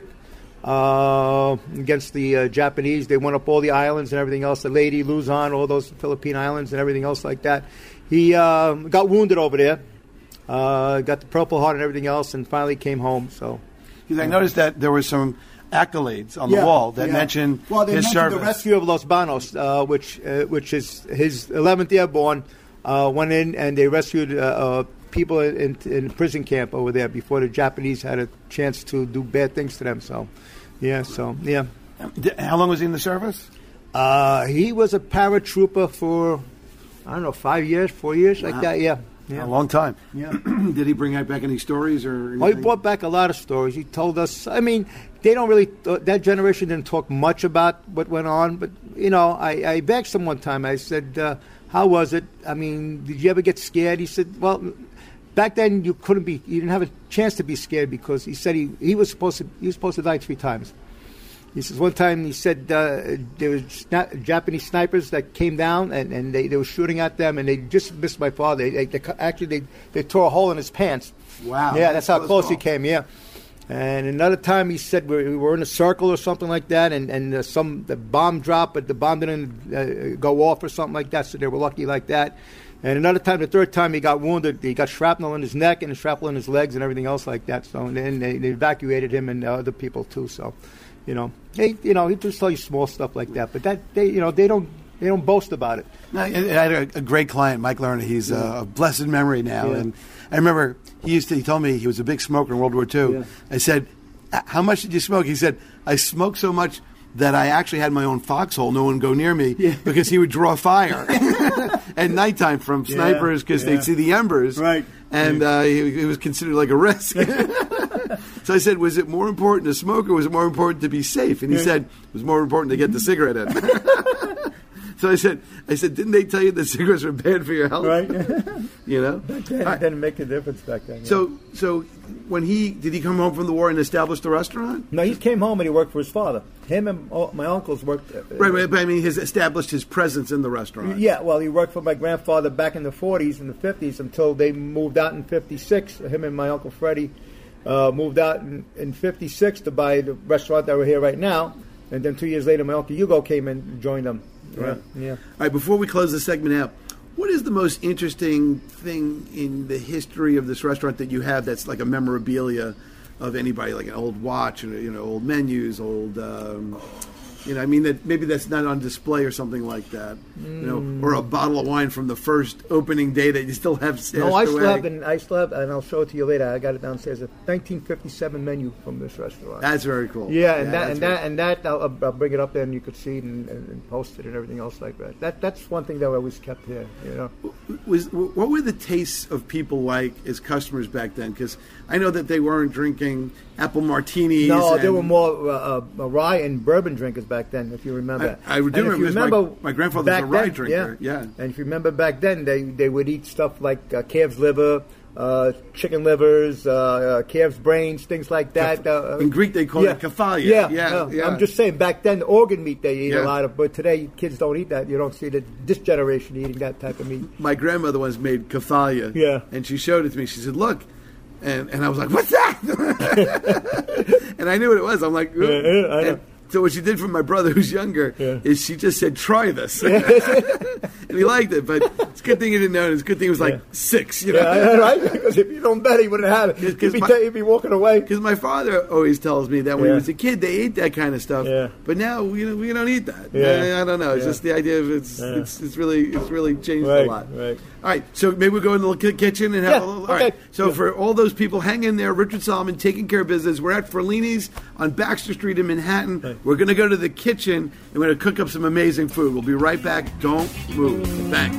uh, against the uh, Japanese. They went up all the islands and everything else. The Leyte, Luzon, all those Philippine islands and everything else like that. He uh, got wounded over there. Uh, got the Purple Heart and everything else, and finally came home. So, because I noticed that there was some accolades on the yeah, wall that yeah. mention well, they his mentioned service. the rescue of Los Banos, uh, which uh, which is his eleventh Airborne, uh, went in and they rescued uh, uh, people in, in prison camp over there before the Japanese had a chance to do bad things to them. So, yeah, so yeah. How long was he in the service? Uh, he was a paratrooper for I don't know five years, four years, wow. like that. Yeah. Yeah. A long time. Yeah. Did he bring back any stories or anything? Well, he brought back a lot of stories. He told us, I mean, they don't really, uh, that generation didn't talk much about what went on. But, you know, I, I begged him one time. I said, uh, how was it? I mean, did you ever get scared? He said, well, back then you couldn't be, you didn't have a chance to be scared because he said he, he was supposed to, he was supposed to die three times. He says one time he said uh, there was sna- Japanese snipers that came down and, and they, they were shooting at them and they just missed my father. They, they, they, actually, they, they tore a hole in his pants. Wow. Yeah, that's how close call. he came, yeah. And another time he said we were in a circle or something like that and, and uh, some the bomb dropped, but the bomb didn't uh, go off or something like that, so they were lucky like that. And another time, the third time, he got wounded. He got shrapnel in his neck and shrapnel in his legs and everything else like that. So and then they, they evacuated him and uh, other people too, so... You know, they, you know, he just tell you small stuff like that, but that they, you know, they don't, they don't boast about it. I, I had a, a great client, Mike Lerner. He's yeah. a, a blessed memory now, yeah. and I remember he used to. He told me he was a big smoker in World War Two. Yeah. I said, "How much did you smoke?" He said, "I smoked so much that I actually had my own foxhole. No one would go near me yeah. because he would draw fire at nighttime from snipers because yeah. yeah. they'd see the embers, right? And uh, he, it was considered like a risk." So I said, was it more important to smoke or was it more important to be safe? And he said, it was more important to get the cigarette in. So I said, I said, didn't they tell you that cigarettes were bad for your health? Right. You know? It right. didn't make a difference back then. Yeah. So so when he, did he come home from the war and establish the restaurant? No, he came home and he worked for his father. Him and all, my uncles worked. Uh, right, right, but I mean, he's established his presence in the restaurant. Yeah, well, he worked for my grandfather back in the forties and the fifties until they moved out in fifty-six. Him and my Uncle Freddie. Uh, moved out in, in fifty-six to buy the restaurant that we're here right now. And then two years later, my Uncle Hugo came in and joined them. Right. Yeah. yeah. All right, before we close the segment out, what is the most interesting thing in the history of this restaurant that you have that's like a memorabilia of anybody, like an old watch, or, you know, old menus, old, um, You know, I mean, that maybe that's not on display or something like that. Mm. You know, or a bottle of wine from the first opening day that you still have stashed No, I still away. have, and I still have, and I'll show it to you later. I got it downstairs. A nineteen fifty-seven menu from this restaurant. That's very cool. Yeah, and yeah, that and very that and that I'll, I'll bring it up there, and you could see it and, and, and post it and everything else like that. That that's one thing that we always kept here. You know, was what were the tastes of people like as customers back then? Because I know that they weren't drinking apple martinis. No, and there were more uh, uh, rye and bourbon drinkers back then, if you remember. I, I do and remember, if you remember remember my, my grandfather was a rye then, drinker. Yeah. yeah, and if you remember back then, they they would eat stuff like uh, calf's liver. Uh, chicken livers, uh, uh, calf's brains, things like that. Uh, In Greek, they call yeah. it kefalya. Yeah, Yeah, no, yeah. I'm just saying, back then, the organ meat they eat Yeah. a lot of, but today kids don't eat that. You don't see the, this generation eating that type of meat. My grandmother once made kefalya. Yeah. And she showed it to me. She said, look. And and I was like, what's that? And I knew what it was. I'm like, Yeah, yeah, I know. And so what she did for my brother who's younger Yeah. is she just said, try this. And he liked it. But it's a good thing he didn't know. It's a good thing it was like Yeah. six. You know? Yeah, right? Because if you don't bet, he wouldn't have it. He'd be, my- ta- he'd be walking away. Because my father always tells me that when Yeah. he was a kid, they ate that kind of stuff. Yeah. But now we don't, we don't eat that. Yeah. I, I don't know. It's Yeah. just the idea of it's Yeah. it's it's really it's really changed Right, a lot. right. All right. So maybe we'll go into the ki- kitchen and have Yeah, a little. okay. All right. So Yeah. for all those people, hang in there. Richard Solomon taking care of business. We're at Ferlini's on Baxter Street in Manhattan. Right. We're going to go to the kitchen and we're going to cook up some amazing food. We'll be right back. Don't move. Thanks.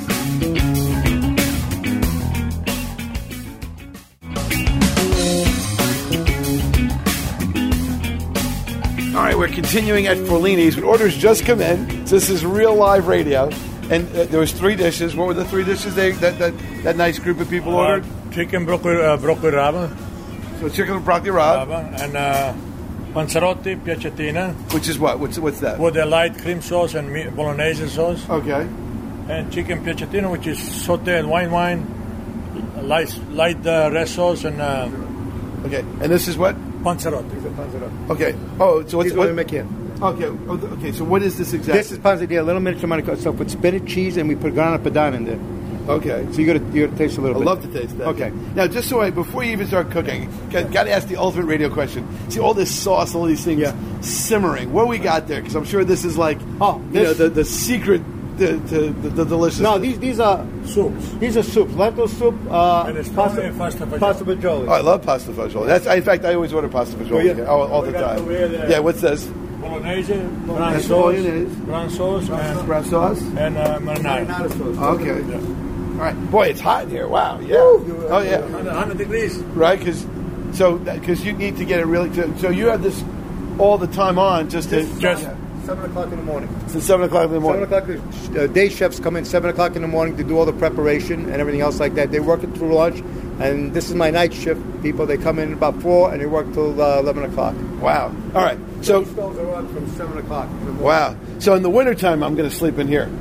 All right, we're continuing at Ferlini's. But orders just come in. So this is real live radio. And uh, there was three dishes. What were the three dishes they, that, that that nice group of people ordered? Uh, chicken broccoli, uh, broccoli raba, So chicken and broccoli rabe, raba and uh, panzerotti, piacetina, which is what? What's what's that? with a light cream sauce and meat, bolognese sauce, Okay. and chicken piacetina, which is sauteed white wine, light, light uh, red sauce, and uh, Okay. And this is what? panzerotti. Okay. Oh, so what's Here's what we what? make here. Okay. Oh, th- okay. So what is this exactly? This is panzerotti, a little miniature amount of stuff with spinach, cheese, and we put grana padano in there. Okay. So you got to you got to taste a little I'd bit. love to taste that. Okay. Now, just so I, before you even start cooking, got, got to ask the ultimate radio question. See all this sauce, all these things Yeah. simmering. What we got there? Because I'm sure this is like, Oh, you know, this- the, the secret to, to the, the delicious. No, these these are Soups. these are soups. Lentil soup, uh, And it's pasta, and pasta fagioli. pasta fagioli. Oh, I love pasta fagioli. That's in fact I always order pasta fagioli Oh, yeah. here, all, all the We got time. the way there. Yeah, what's this? Bolognese, brown That's sauce, bolognese. brown sauce, and, Brown sauce. and uh, marinara. Okay. Yeah. All right. Boy, it's hot in here. Wow. Yeah. Oh yeah. one hundred degrees. Right. Because so because you need to get it really. To, so you have this all the time on just to Just Seven o'clock in the morning. since seven o'clock in the Seven morning. o'clock. The uh, day chefs come in seven o'clock in the morning to do all the preparation and everything else like that. They work it through lunch, and this is my night shift. People they come in about four and they work till uh, eleven o'clock. Wow. All right. So These stoves are on from seven o'clock. in the morning. wow. So in the wintertime, I'm going to sleep in here.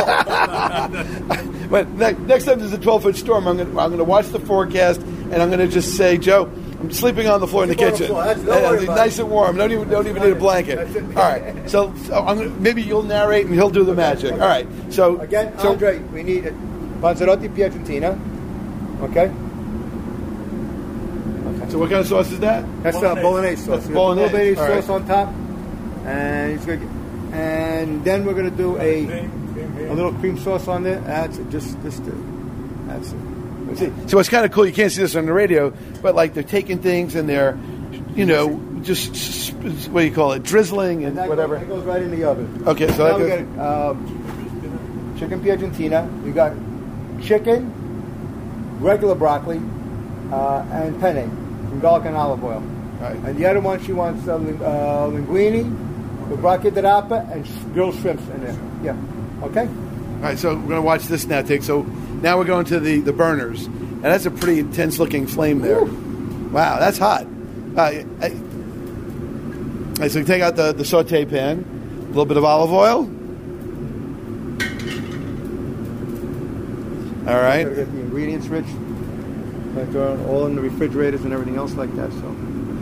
But ne- next time there's a twelve foot storm, I'm going to I'm going to watch the forecast and I'm going to just say, Joe, I'm sleeping on the floor in the Sleep on the kitchen. floor. That's- don't Yeah, worry it's about nice it. and warm. Don't even don't even need a blanket. That's it. All right. So, so I'm gonna, maybe you'll narrate and he'll do the magic. All right. So Again, so, Andre, we need it. Panzerotti Piacentina. Okay? So what kind of sauce is that? That's uh, Bolognese. bolognese sauce. That's You got the bolognese, bolognese all right. sauce on top. And it's gonna, and then we're going to do a a little cream sauce on there. That's it. Just, just it. That's it. Let's see. So it's kind of cool. You can't see this on the radio, but like they're taking things and they're, you know, just s- s- what do you call it, drizzling and That whatever. Goes, that goes right in the oven. Okay, so now that we goes- got um, chicken piacentina. We got chicken, regular broccoli, uh, and penne from garlic and olive oil. Right. And the other one, she wants uh, ling- uh, linguine with broccoli di rapa and sh- grilled shrimps in there. Yeah. Okay. All right, so we're going to watch this now take. So now we're going to the, the burners. And that's a pretty intense looking flame there. Wow, that's hot. Uh, I, all right, so we take out the, the saute pan, a little bit of olive oil. All right. Gotta get the ingredients rich. Like they're all in the refrigerators and everything else like that. So.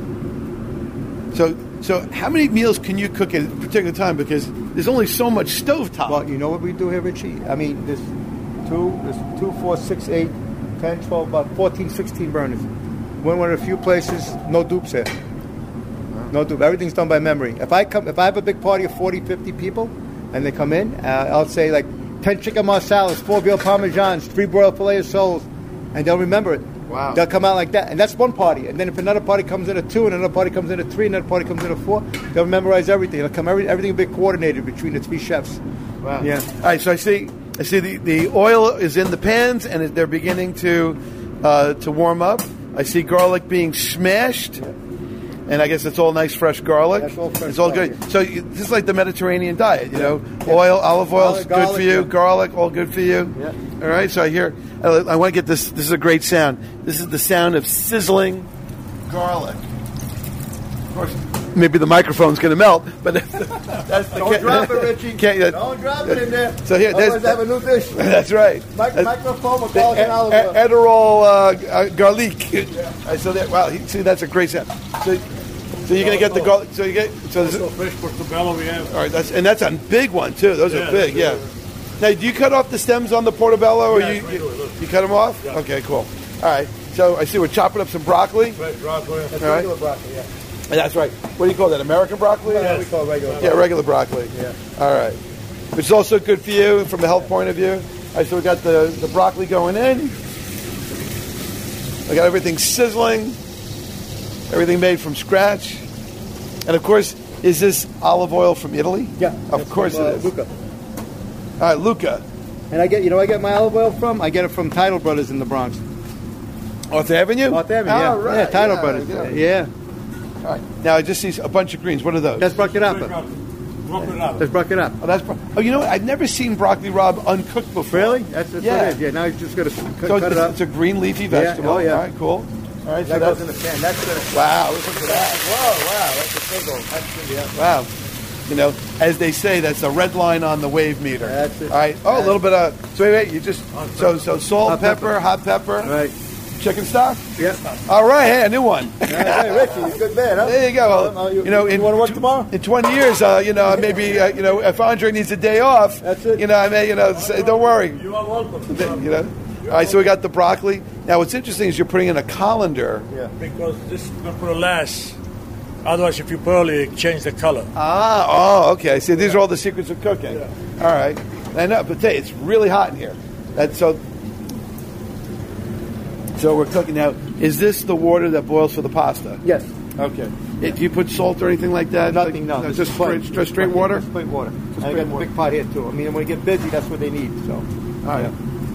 So so how many meals can you cook at a particular time? Because there's only so much stovetop. Well, you know what we do here, Richie? I mean, there's two, there's two, four, six, eight, ten, twelve, about fourteen, sixteen burners. We're one of the few places, no dupes here. No dupe. Everything's done by memory. If I come, if I have a big party of forty, fifty people, and they come in, uh, I'll say like ten chicken marsalas, four veal parmesans, three broiled filet of soles, and they'll remember it. Wow. They'll come out like that, and that's one party. And then if another party comes in at two, and another party comes in at three, and another party comes in at four, they'll memorize everything. It'll come every, everything will be coordinated between the three chefs. Wow. Yeah. All right. So I see. I see the, the oil is in the pans, and they're beginning to uh, to warm up. I see garlic being smashed, Yeah. and I guess it's all nice, fresh garlic. That's all fresh It's all garlic, good. So you, this is like the Mediterranean diet, you know. Yeah. Oil, olive oil is Garlic, good garlic, for you. yeah. Garlic, all good for you. Yeah. All right. So I hear. I, I want to get this. This is a great sound. This is the sound of sizzling garlic. Of course, maybe the microphone's going to melt, but that's the Don't drop it, Richie. Can't, uh, Don't drop it in there. So here, there's- Otherwise, I have a new dish. That's right. Mic- That's- microphone with the garlic and olive oil. E- Edirol uh, uh, garlic. Uh, so that, wow, he- see, that's a great sound. So, so you're going to get the garlic. So you get. So this, So fresh portobello we have. all right, that's and that's a big one too. Those Yeah, are big. Yeah. yeah. Now, do you cut off the stems on the portobello, or Yeah, you, we you do, look. you cut them off? Yeah. Okay, cool. All right. So I see we're chopping up some broccoli. Fresh broccoli. That's All right. regular broccoli, yeah. And that's right. What do you call that? American broccoli? That's what we call regular Yeah, broccoli. regular broccoli. Yeah. All right. Which is also good for you from a health point of view. All right, so we got the, the broccoli going in. I got everything sizzling. Everything made from scratch. And of course, is this olive oil from Italy? Yeah. Of that's course from, uh, it is. Lucca. All right, Luca. And I get, you know, I get my olive oil from. I get it from Title Brothers in the Bronx. North Avenue? North Avenue, yeah, All right. yeah, Title yeah, Brothers, yeah. yeah. All right. Now I just see a bunch of greens. What are those? That's broccolata. Broccoli wrap. That's broccolata. oh, that's bro- oh, you know what? I've never seen broccoli rabe uncooked before. Really? That's, that's Yeah. what it is. Yeah. Now you just got to cut, So cut it's, it up. it's a green leafy vegetable. oh, yeah. All right, cool. All right, so That that's goes in the pan. That's good. wow. Listen to that. Whoa, wow, that's a sizzle. That's good, yeah. Wow. You know, as they say, that's a red line on the wave meter. That's it. All right. Oh, a little bit of. So wait, wait. You just so so salt, Hot pepper, pepper. hot pepper, Right. chicken stock. Yeah. All right. Hey, a new one. Hey, Richie, you good man, huh? There you go. Uh, you, you know, you in, want to work tw- tomorrow? in twenty years, uh, you know, maybe, uh, you know, if Andre needs a day off, That's it. you know, I may, you know, say, don't worry. You are welcome. You know. All right, so we got the broccoli. Now, what's interesting is you're putting in a colander. Yeah. Because this is going to last. Otherwise, if you put early, it change the color. Ah, oh, okay. See, these are all the secrets of cooking. All right. I know, but hey, it's really hot in here. That's so. So we're cooking now. Is this the water that boils for the pasta? Yes. Okay. Eh, do you put salt or anything like that? Nothing, no. Like, This just is plain. straight, just straight water. Just plain water. Just And I plain got a water. big pot here, too. I mean, when you get busy, that's what they need, so. All right.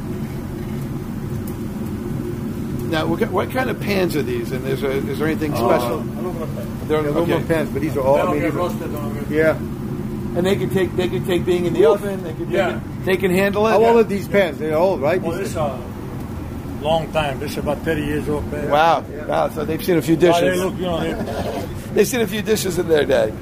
Now, what, ki- what kind of pans are these? And is there, is there anything special? They're- They're aluminum okay. pans, but these are all, I They'll mean, get these are- roasted on it. yeah. And they can take they can take being in the oven. They can, Yeah. they can they can handle it. How old are these pans? They're old, right? Well, this is a long time. This is about thirty years old. Man. Wow. Wow. So they've seen a few Oh, dishes. they look, you know, they, They've seen a few dishes in their day.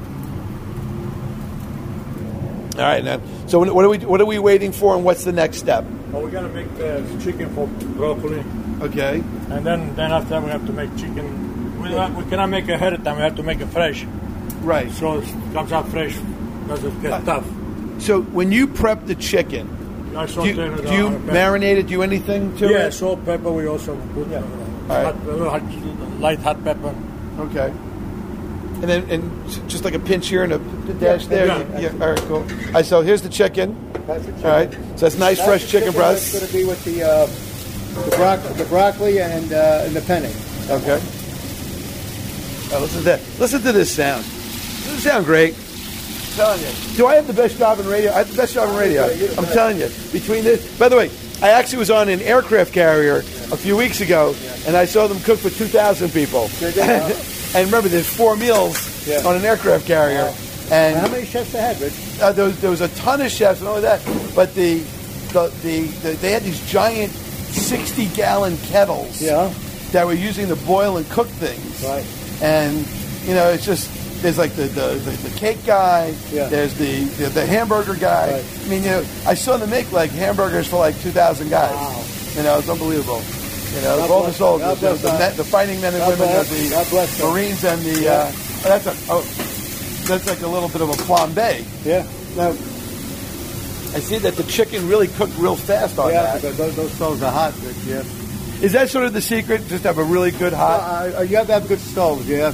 All right, now. So what what are we what are we waiting for, and what's the next step? well, we got to make the chicken for broccoli, Okay. and then then after that we have to make chicken. We, not, we cannot make it ahead of time. We have to make it fresh, Right. so it comes out fresh because it gets tough. So when you prep the chicken, I do you, saute it do you on a pan. marinate it? Do anything to Yeah, it? salt, pepper. We also put uh, right. hot, a little hot, light hot pepper. Okay. And then and s- just like a pinch here and a p- dash there. yeah. Yeah. All right. Cool. All right. So here's the chicken. That's the chicken. All right. So that's nice That's fresh the chicken breast. That's going to be with the, uh, the, broc- the broccoli and, uh, and the penne. Okay. Oh, listen to that. Listen to this sound. Doesn't it sound great? I'm telling you. Do I have the best job in radio? I have the best job in radio. I'm telling you. Between this, by the way, I actually was on an aircraft carrier a few weeks ago, and I saw them cook for two thousand people. And remember, there's four meals Yeah. on an aircraft carrier. How And many chefs they had, Rich? uh, there, was, there was a ton of chefs, and all of that. But the, the, the, the they had these giant sixty gallon kettles Yeah. that were using to boil and cook things. Right. And, you know, it's just, there's like the, the, the, the cake guy, Yeah. there's the, the, the hamburger guy. Right. I mean, you know, I saw them make like hamburgers for like two thousand guys. Wow. You know, it's unbelievable. You know, God all the bless soldiers, them. God bless the, them. men- the fighting men and God women bless- of the God bless them. Marines and the, Yeah. uh, oh, that's a, oh, that's like a little bit of a flambe. Yeah. Now, I see that the chicken really cooked real fast on yeah, that. because those, those stoves are hot, Rich, yeah. Is that sort of the secret? Just have a really good hot. Uh, uh, you have to have good stoves, yeah.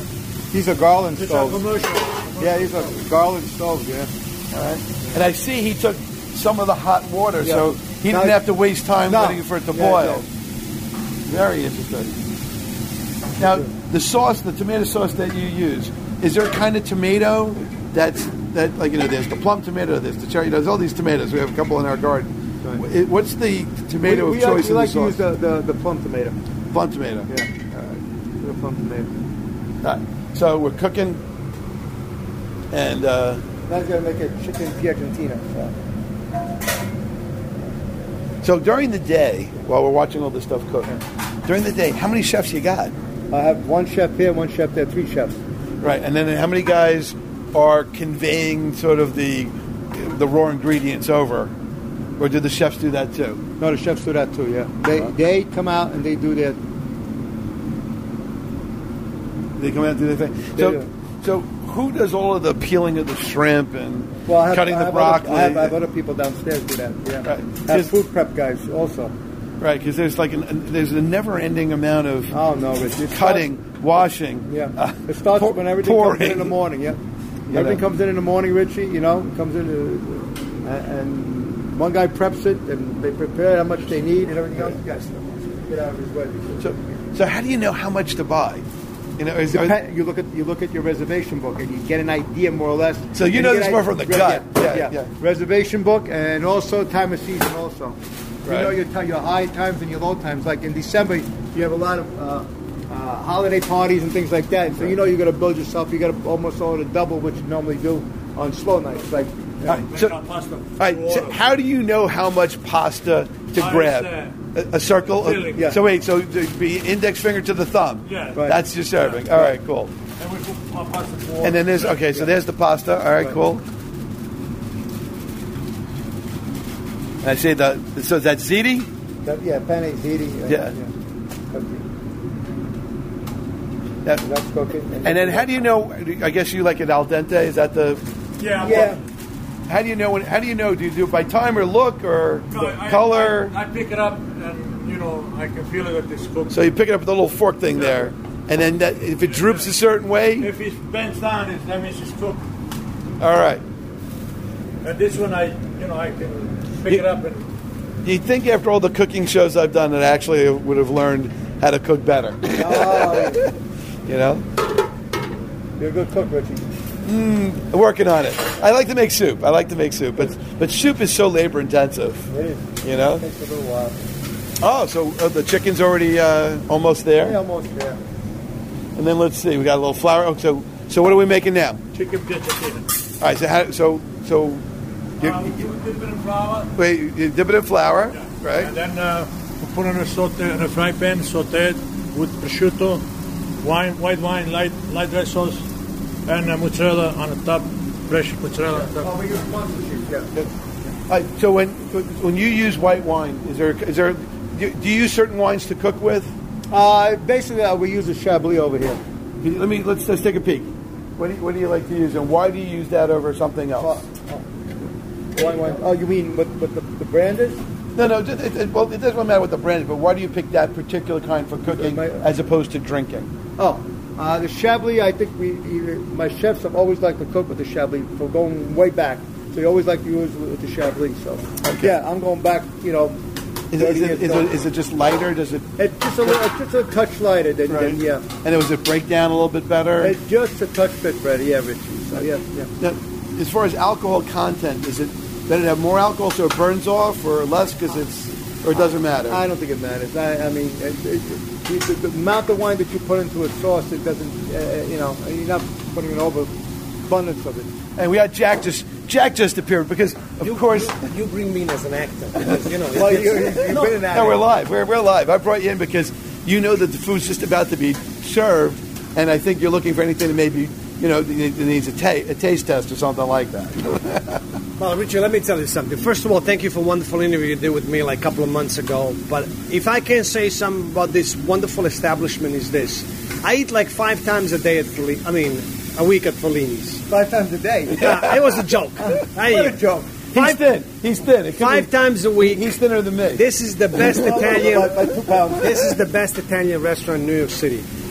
These are Garland It's a stoves. commercial. Yeah, these are Garland stoves. Yeah. All right. And I see he took some of the hot water, Yeah. so he Now- didn't have to waste time No. waiting for it to Yeah, boil. yeah. Very interesting. Now, the sauce, the tomato sauce that you use, is there a kind of tomato that's that like you know? There's the plum tomato, there's the cherry. There's all these tomatoes. We have a couple in our garden. Right. It- What's the tomato we, we of choice like, we in like the to use sauce? the, the, the plum tomato. Plum tomato. Yeah. All right. The plum tomato. All right. So we're cooking, and uh, That's gonna make a chicken piacentina. So. so during the day, while we're watching all this stuff cook, during the day, how many chefs you got? I have one chef here, one chef there, three chefs. Right, and then how many guys are conveying sort of the the raw ingredients over, or do the chefs do that too? No, the chefs do that too. Yeah, they they come out and they do their. They come out and do their thing. They So, do. so who does all of the peeling of the shrimp and Well, I have, cutting I the have broccoli? Other, I, have, I have other people downstairs do that. Yeah, Right. I have Just- food prep guys also. Right, because there's like an, there's a never-ending amount of Oh no, Rich. It cutting, washing. Starts, yeah, uh, it starts pour- when everything pouring. comes in in the morning. Yeah, know. everything comes in in the morning, Richie. You know, comes in, uh, and, and one guy preps it, and they prepare how much they need, and everything else. Yes, get out of his way. So, so how do you know how much to buy? You know, is, are- Depend- you look at you look at your reservation book and you get an idea more or less. So you And know get this an more i- from the yeah, gut. Yeah, Yeah, yeah, yeah. Reservation book and also time of season also. Right. You know your ti- your high times and your low times. Like in December, you have a lot of uh, uh, holiday parties and things like that. So you know you're going to build yourself. You got to almost order double what you normally do on slow nights. Like all right, Make so, our pasta. all right, so how do you know how much pasta to How grab? is, uh, A, a circle? filling. Yeah. So wait, so it'd be index finger to the thumb. Yeah. Right. That's your serving. All right, cool. And we put our pasta for. And then there's, okay, so there's the pasta. All right, Right. cool. And I say the, so is that ziti? that, yeah, penne ziti. Uh, Yeah. Okay. That, That's cooking. and then how do you know, I guess you like it al dente, is that the, yeah, Yeah. how do you know, when, how do you know, do you do it by time or look or No, I- color? I, I pick it up and you know I can feel it that it's cooked. So you pick it up with a little fork thing there, and then that, if it droops a certain way, If it bends down, it, that means it's cooked. all right. And this one, I you know I can pick You- it up and You'd think after all the cooking shows I've done that I actually would have learned how to cook better. Oh, You know? you're a good cook, Richie. Working on it. I like to make soup. I like to make soup, but but soup is so labor intensive. It is. You know. It takes a little while. Oh, so uh, the chicken's already uh, almost there. Yeah, almost there. And then let's see. We got a little flour. Oh, so so what are we making now? chicken piacentina. All right. So how, so so you, Uh, we you, dip it in flour. wait. You dip it in flour, right? And then uh, we put it in a saute in a fry pan, sauteed with prosciutto, wine, white wine, light light red sauce, and uh, mozzarella on the top, fresh mozzarella on the top. Oh, we use sponsorship, yeah. All right, so when when you use white wine, is there is there do do you use certain wines to cook with? Uh, basically, uh, we use a Chablis over here. Let me let's let's take a peek. What do you, what do you like to use, and why do you use that over something else? Oh, oh. Wine, wine. Oh, you mean what, what the, the brand is? No, no. It, it, it- well, it doesn't matter what the brand is, but why do you pick that particular kind for cooking My- as opposed to drinking? Oh, uh, the Chablis, I think we, either, my chefs have always liked to cook with the Chablis, for going way back. So you always like to use with the Chablis. So, Okay. yeah, I'm going back, you know. Is it, is, thirty it, years is, ago. it, is it just lighter? Does it? It's just a little, it's just a touch lighter than, Right. than yeah. And does it break down a little bit better? It's just a touch bit better, yeah, Richie. So, yeah, yeah. Now, as far as alcohol content, is it better to have more alcohol so it burns off, or less because it's, or it doesn't matter? I don't think it matters. I, I mean, it, it, it, the, the amount of wine that you put into a sauce, it doesn't, uh, you know, you're not putting an overabundance of it. And we had Jack just Jack just appeared because of course. You bring me in as an actor because you know. Well, it's- you, you've no, been in that. No, we're live. We're, we're live. I brought you in because you know that the food's just about to be served, and I think you're looking for anything that maybe, you know, that needs a, ta- a taste test or something like that. Well, Richard, let me tell you something. First of all, thank you for a wonderful interview you did with me like a couple of months ago. But if I can say something about this wonderful establishment is this. I eat like five times a day at Fellini. I mean, a week at Fellini's. Five times a day. Yeah, it was a joke. I What a eat joke. He's Five- thin. He's thin. It could five be- times a week. He's thinner than me. This is the best Italian. By, by two pounds. This is the best Italian restaurant in New York City.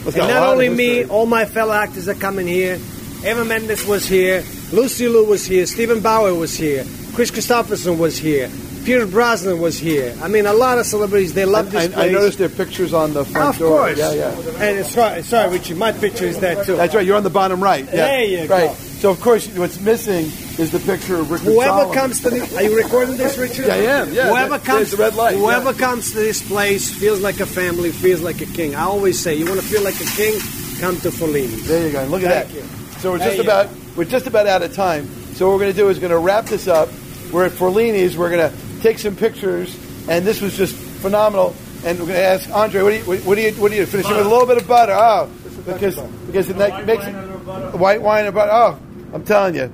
Let's And go. A not lot of only me, history. all my fellow actors are coming here. Eva Mendes was here. Lucy Liu was here. Stephen Bauer was here. Chris Christopherson was here. Pierce Brosnan was here. I mean, a lot of celebrities. They love this I, place. I noticed their pictures on the front Of door. course. Yeah, yeah. And it's sorry, sorry, Richie, my picture is there too. That's right. You're on the bottom right. Yeah. There you right. go. So of course, what's missing is the picture of Richard Whoever Solomon. comes to the, are you recording this, Richard? Yeah, I am. Yeah. Whoever There- comes, there's the red light. whoever Yeah. comes to this place feels like a family, feels like a king. I always say, you want to feel like a king, come to Fellini's. There you go. Look at Thank that. you. So we're There just you about we're just about out of time. So what we're going to do is going to wrap this up. We're at Forlini's. We're going to take some pictures, and this was just phenomenal. And we're going to ask Andre, what do you what, what do you what do you finish it with a little bit of butter? Oh, because because it White makes wine and a little butter. white wine and butter. Oh, I'm telling you,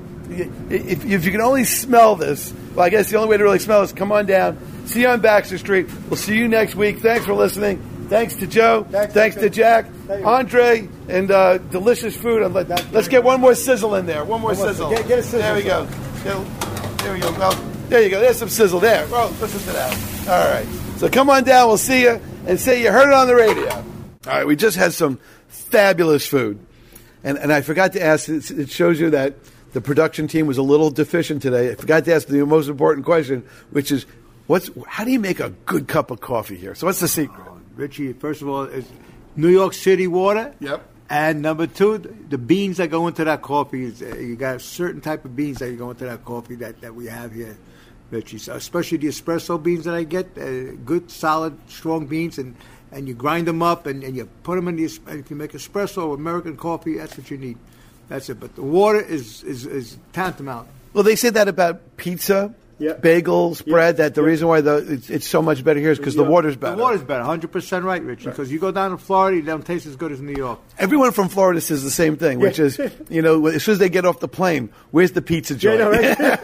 if, if you can only smell this, well, I guess the only way to really smell is come on down. See you on Baxter Street. We'll see you next week. Thanks for listening. Thanks to Joe. Thanks, Thanks to Jack, Thank you. Andre, and uh, delicious food. And let, let's get one more sizzle in there. One more more sizzle. sizzle. Get- get a sizzle. There we go. There, there we go. Well, there you go. There's some sizzle there. Well, listen to that. All right. So come on down. We'll see you and say you heard it on the radio. All right. We just had some fabulous food, and and I forgot to ask. It, it shows you that the production team was a little deficient today. I forgot to ask the most important question, which is, what's how do you make a good cup of coffee here? So what's the secret? Richie, first of all, is New York City water. Yep. And number two, the beans that go into that coffee. Is, uh, you got a certain type of beans that go into that coffee that, that we have here, Richie. So especially the espresso beans that I get, uh, good, solid, strong beans, and, and you grind them up and, and you put them in the. And if you make espresso or American coffee, that's what you need. That's it. But the water is is, is tantamount. Well, they say that about pizza, Yeah. bagels, Yeah. bread. That the Yeah. reason why the it's, it's so much better here is because the Yeah. water's better. The water's better, one hundred percent right, Richie. Because you go down to Florida, you don't taste as good as New York. Everyone from Florida says the same thing, which is, you know, as soon as they get off the plane, where's the pizza joint? Yeah, I know,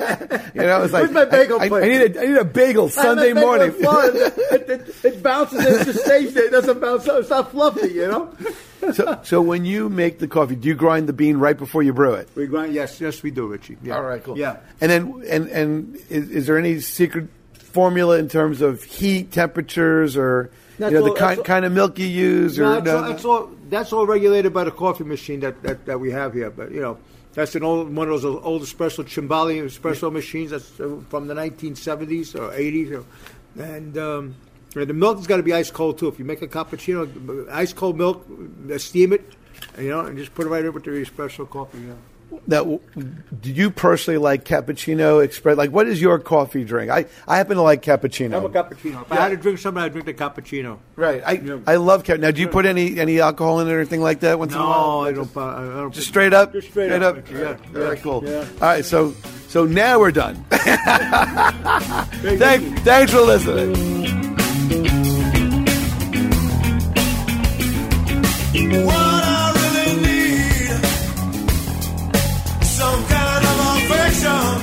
you know, it's like Where's my bagel I, I, place? I need a I need a bagel Sunday morning. it, it, it bounces and it just stays there. It doesn't bounce up. It's not fluffy, you know? so, so when you make the coffee, do you grind the bean right before you brew it? We grind, yes, yes, we do, Richie. Yeah. All right, cool. Yeah. And then, and and is, is there any secret formula in terms of heat, temperatures, or That's you know all- the kind that's all- kind of milk you use? No, Or that's, all, that's all. That's all regulated by the coffee machine that, that, that we have here. But you know, that's an old one of those old espresso Cimbali espresso machines. That's uh, from the nineteen seventies or eighties. Or, and um, and the milk has got to be ice cold too. If you make a cappuccino, ice cold milk, uh, steam it, you know, and just put it right in with the espresso coffee. You know. Now, do you personally like cappuccino, espresso? Like, what is your coffee drink? I, I happen to like cappuccino. I'm a cappuccino. If I had to drink something, I'd drink the cappuccino. Right. I I love cappuccino. Now, do you put any any alcohol in it or anything like that once in a while? No, I don't. I don't Just straight up. Just straight up. Yeah. Very cool. Yeah. All right. So so now we're done. Thank, thanks for listening. What I really need, some kind of affection.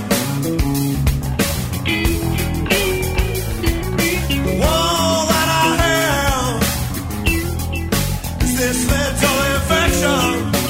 All that I have is this mental infection.